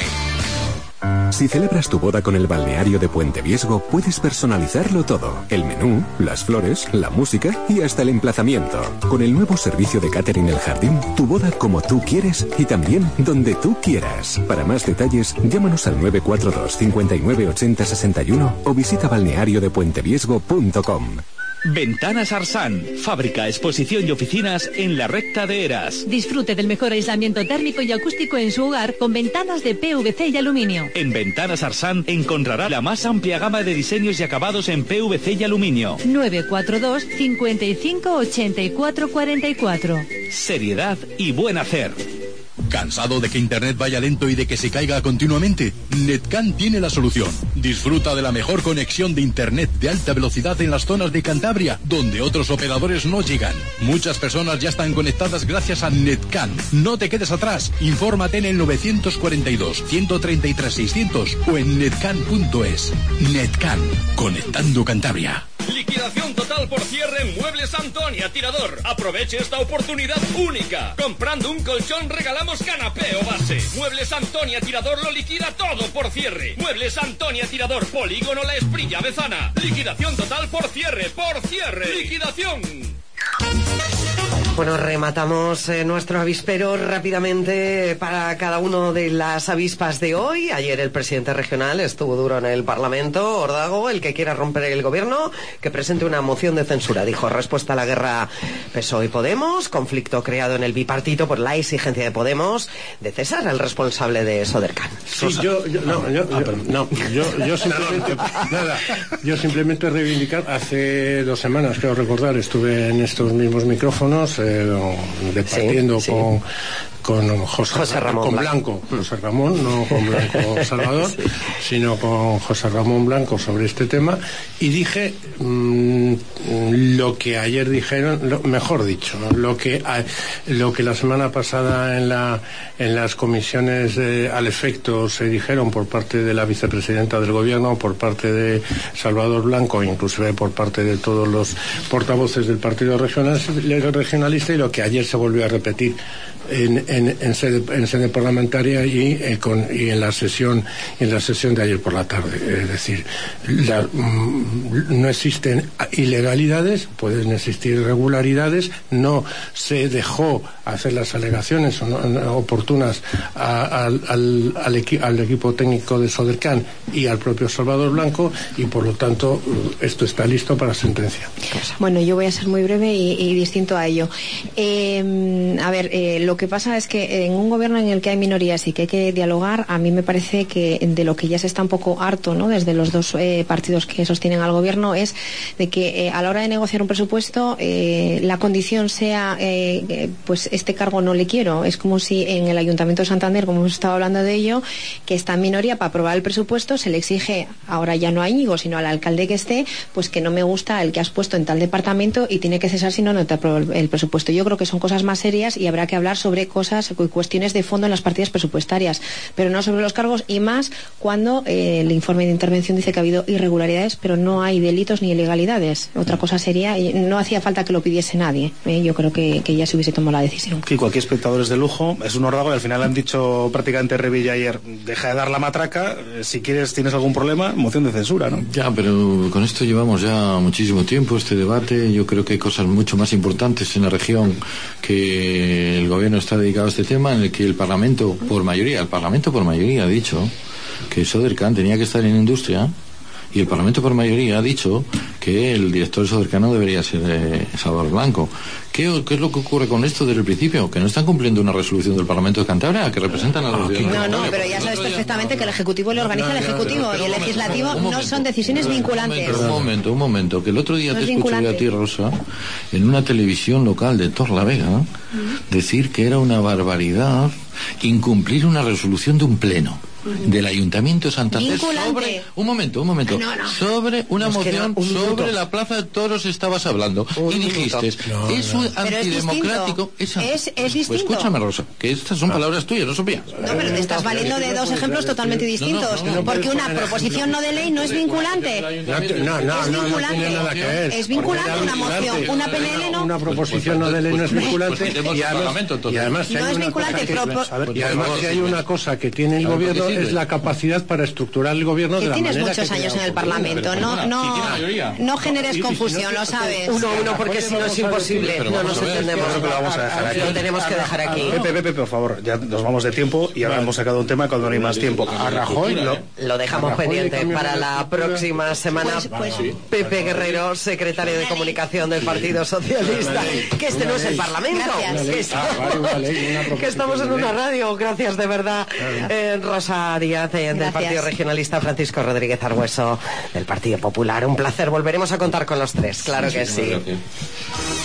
S20: Si celebras tu boda con el balneario de Puente Viesgo, puedes personalizarlo todo. El menú, las flores, la música y hasta el emplazamiento. Con el nuevo servicio de catering El Jardín, tu boda como tú quieres y también donde tú quieras. Para más detalles, llámanos al 942 59 80 61 o visita balneariodepuenteviesgo.com.
S13: Ventanas Arsan, fábrica, exposición y oficinas en la recta de Eras.
S21: Disfrute del mejor aislamiento térmico y acústico en su hogar con ventanas de PVC y aluminio.
S13: En Ventanas Arsan encontrará la más amplia gama de diseños y acabados en PVC y aluminio.
S21: 942 55 84 44.
S13: Seriedad y buen hacer.
S22: ¿Cansado de que Internet vaya lento y de que se caiga continuamente? Netcan tiene la solución. Disfruta de la mejor conexión de Internet de alta velocidad en las zonas de Cantabria, donde otros operadores no llegan. Muchas personas ya están conectadas gracias a Netcan. No te quedes atrás. Infórmate en el 942-133-600 o en netcan.es. Netcan, conectando Cantabria.
S7: Liquidación total por cierre en Muebles Antonia Tirador. Aproveche esta oportunidad única. Comprando un colchón regalamos canapé o base. Muebles Antonia Tirador lo liquida todo por cierre. Muebles Antonia Tirador, Polígono La Esprilla, Bezana. Liquidación total por cierre. Liquidación.
S3: Bueno, rematamos nuestro avispero rápidamente para cada uno de las avispas de hoy. Ayer el presidente regional estuvo duro en el Parlamento. Ordago, el que quiera romper el gobierno, que presente una moción de censura. Dijo, respuesta a la guerra PSOE y Podemos, conflicto creado en el bipartito por la exigencia de Podemos, de César, el responsable de Sodercan.
S17: Sí, yo simplemente, yo simplemente reivindicar, hace 2 semanas, creo recordar, estuve en estos mismos micrófonos, departiendo con José Ramón Blanco. José Ramón, no con Blanco Salvador, sino con José Ramón Blanco sobre este tema, y dije lo que ayer dijeron, mejor dicho, lo que la semana pasada en las comisiones al efecto se dijeron por parte de la vicepresidenta del gobierno, por parte de Salvador Blanco, inclusive por parte de todos los portavoces del partido regionalista, y lo que ayer se volvió a repetir en sede parlamentaria y en la sesión de ayer por la tarde. Es decir, no existen ilegalidades, pueden existir irregularidades, no se dejó hacer las alegaciones oportunas al equipo técnico de Sodercan y al propio Salvador Blanco, y por lo tanto esto está listo para sentencia.
S16: Bueno, yo voy a ser muy breve y distinto a ello. Lo que pasa es que en un gobierno en el que hay minorías y que hay que dialogar, a mí me parece que de lo que ya se está un poco harto, ¿no?, desde los dos partidos que sostienen al gobierno, es de que a la hora de negociar un presupuesto la condición sea pues este cargo no le quiero. Es como si en el Ayuntamiento de Santander, como hemos estado hablando de ello, que está en minoría, para aprobar el presupuesto se le exige, ahora ya no a Íñigo, sino al alcalde que esté, pues que no me gusta el que has puesto en tal departamento y tiene que cesar si no te apruebo el presupuesto. Yo creo que son cosas más serias y habrá que hablar sobre cuestiones de fondo en las partidas presupuestarias, pero no sobre los cargos, y más cuando el informe de intervención dice que ha habido irregularidades, pero no hay delitos ni ilegalidades. Otra cosa sería, no hacía falta que lo pidiese nadie. Yo creo que ya se hubiese tomado la decisión.
S4: Kiko, aquí espectadores de lujo, es un Ordago y al final han dicho prácticamente Revilla ayer, deja de dar la matraca, si quieres, tienes algún problema, moción de censura, ¿no?
S18: Ya, pero con esto llevamos ya muchísimo tiempo, este debate. Yo creo que hay cosas mucho más importantes en la región que el gobierno está dedicado a este tema, en el que el Parlamento por mayoría ha dicho que Sodercan tenía que estar en industria, y el Parlamento por mayoría ha dicho que el director de Sodercan no debería ser Salvador Blanco. ¿Qué es lo que ocurre con esto desde el principio? Que no están cumpliendo una resolución del Parlamento de Cantabria, que representan a los ciudadanos.
S16: No, pero ya sabes perfectamente que el Ejecutivo le organiza al Ejecutivo y el Legislativo no son decisiones vinculantes.
S18: Un momento, que el otro día te escuché yo a ti, Rosa, en una televisión local de Torlavega, decir que era una barbaridad incumplir una resolución de un pleno del Ayuntamiento de Santander sobre sobre una moción sobre la Plaza de Toros estabas hablando y dijiste es un antidemocrático. Es distinto. Pues escúchame, Rosa, que estas son palabras tuyas, no son mías.
S16: No, pero te estás valiendo de dos ejemplos totalmente distintos, porque una proposición no de ley no es vinculante. Es vinculante una moción, una PNL no.
S17: Una proposición no de ley no es vinculante, y además
S16: no es vinculante.
S17: Y además que hay una cosa que tiene el gobierno, es la capacidad para estructurar el gobierno de la manera que
S16: tienes muchos años en el Parlamento, no generes confusión, lo sabes.
S3: Uno, porque si no es imposible, no nos entendemos.
S4: Lo vamos a dejar aquí.
S3: Lo tenemos que dejar aquí.
S4: Pepe, por favor, ya nos vamos de tiempo y ahora hemos sacado un tema cuando no hay más tiempo.
S3: A Rajoy lo dejamos pendiente para la próxima semana. Pepe Guerrero, secretario de Comunicación del Partido Socialista. Que este no es el Parlamento. Que estamos en una radio. Gracias de verdad, Rosa Díaz del Partido Regionalista, Francisco Rodríguez Argüeso del Partido Popular. Un placer, volveremos a contar con los tres, claro que sí.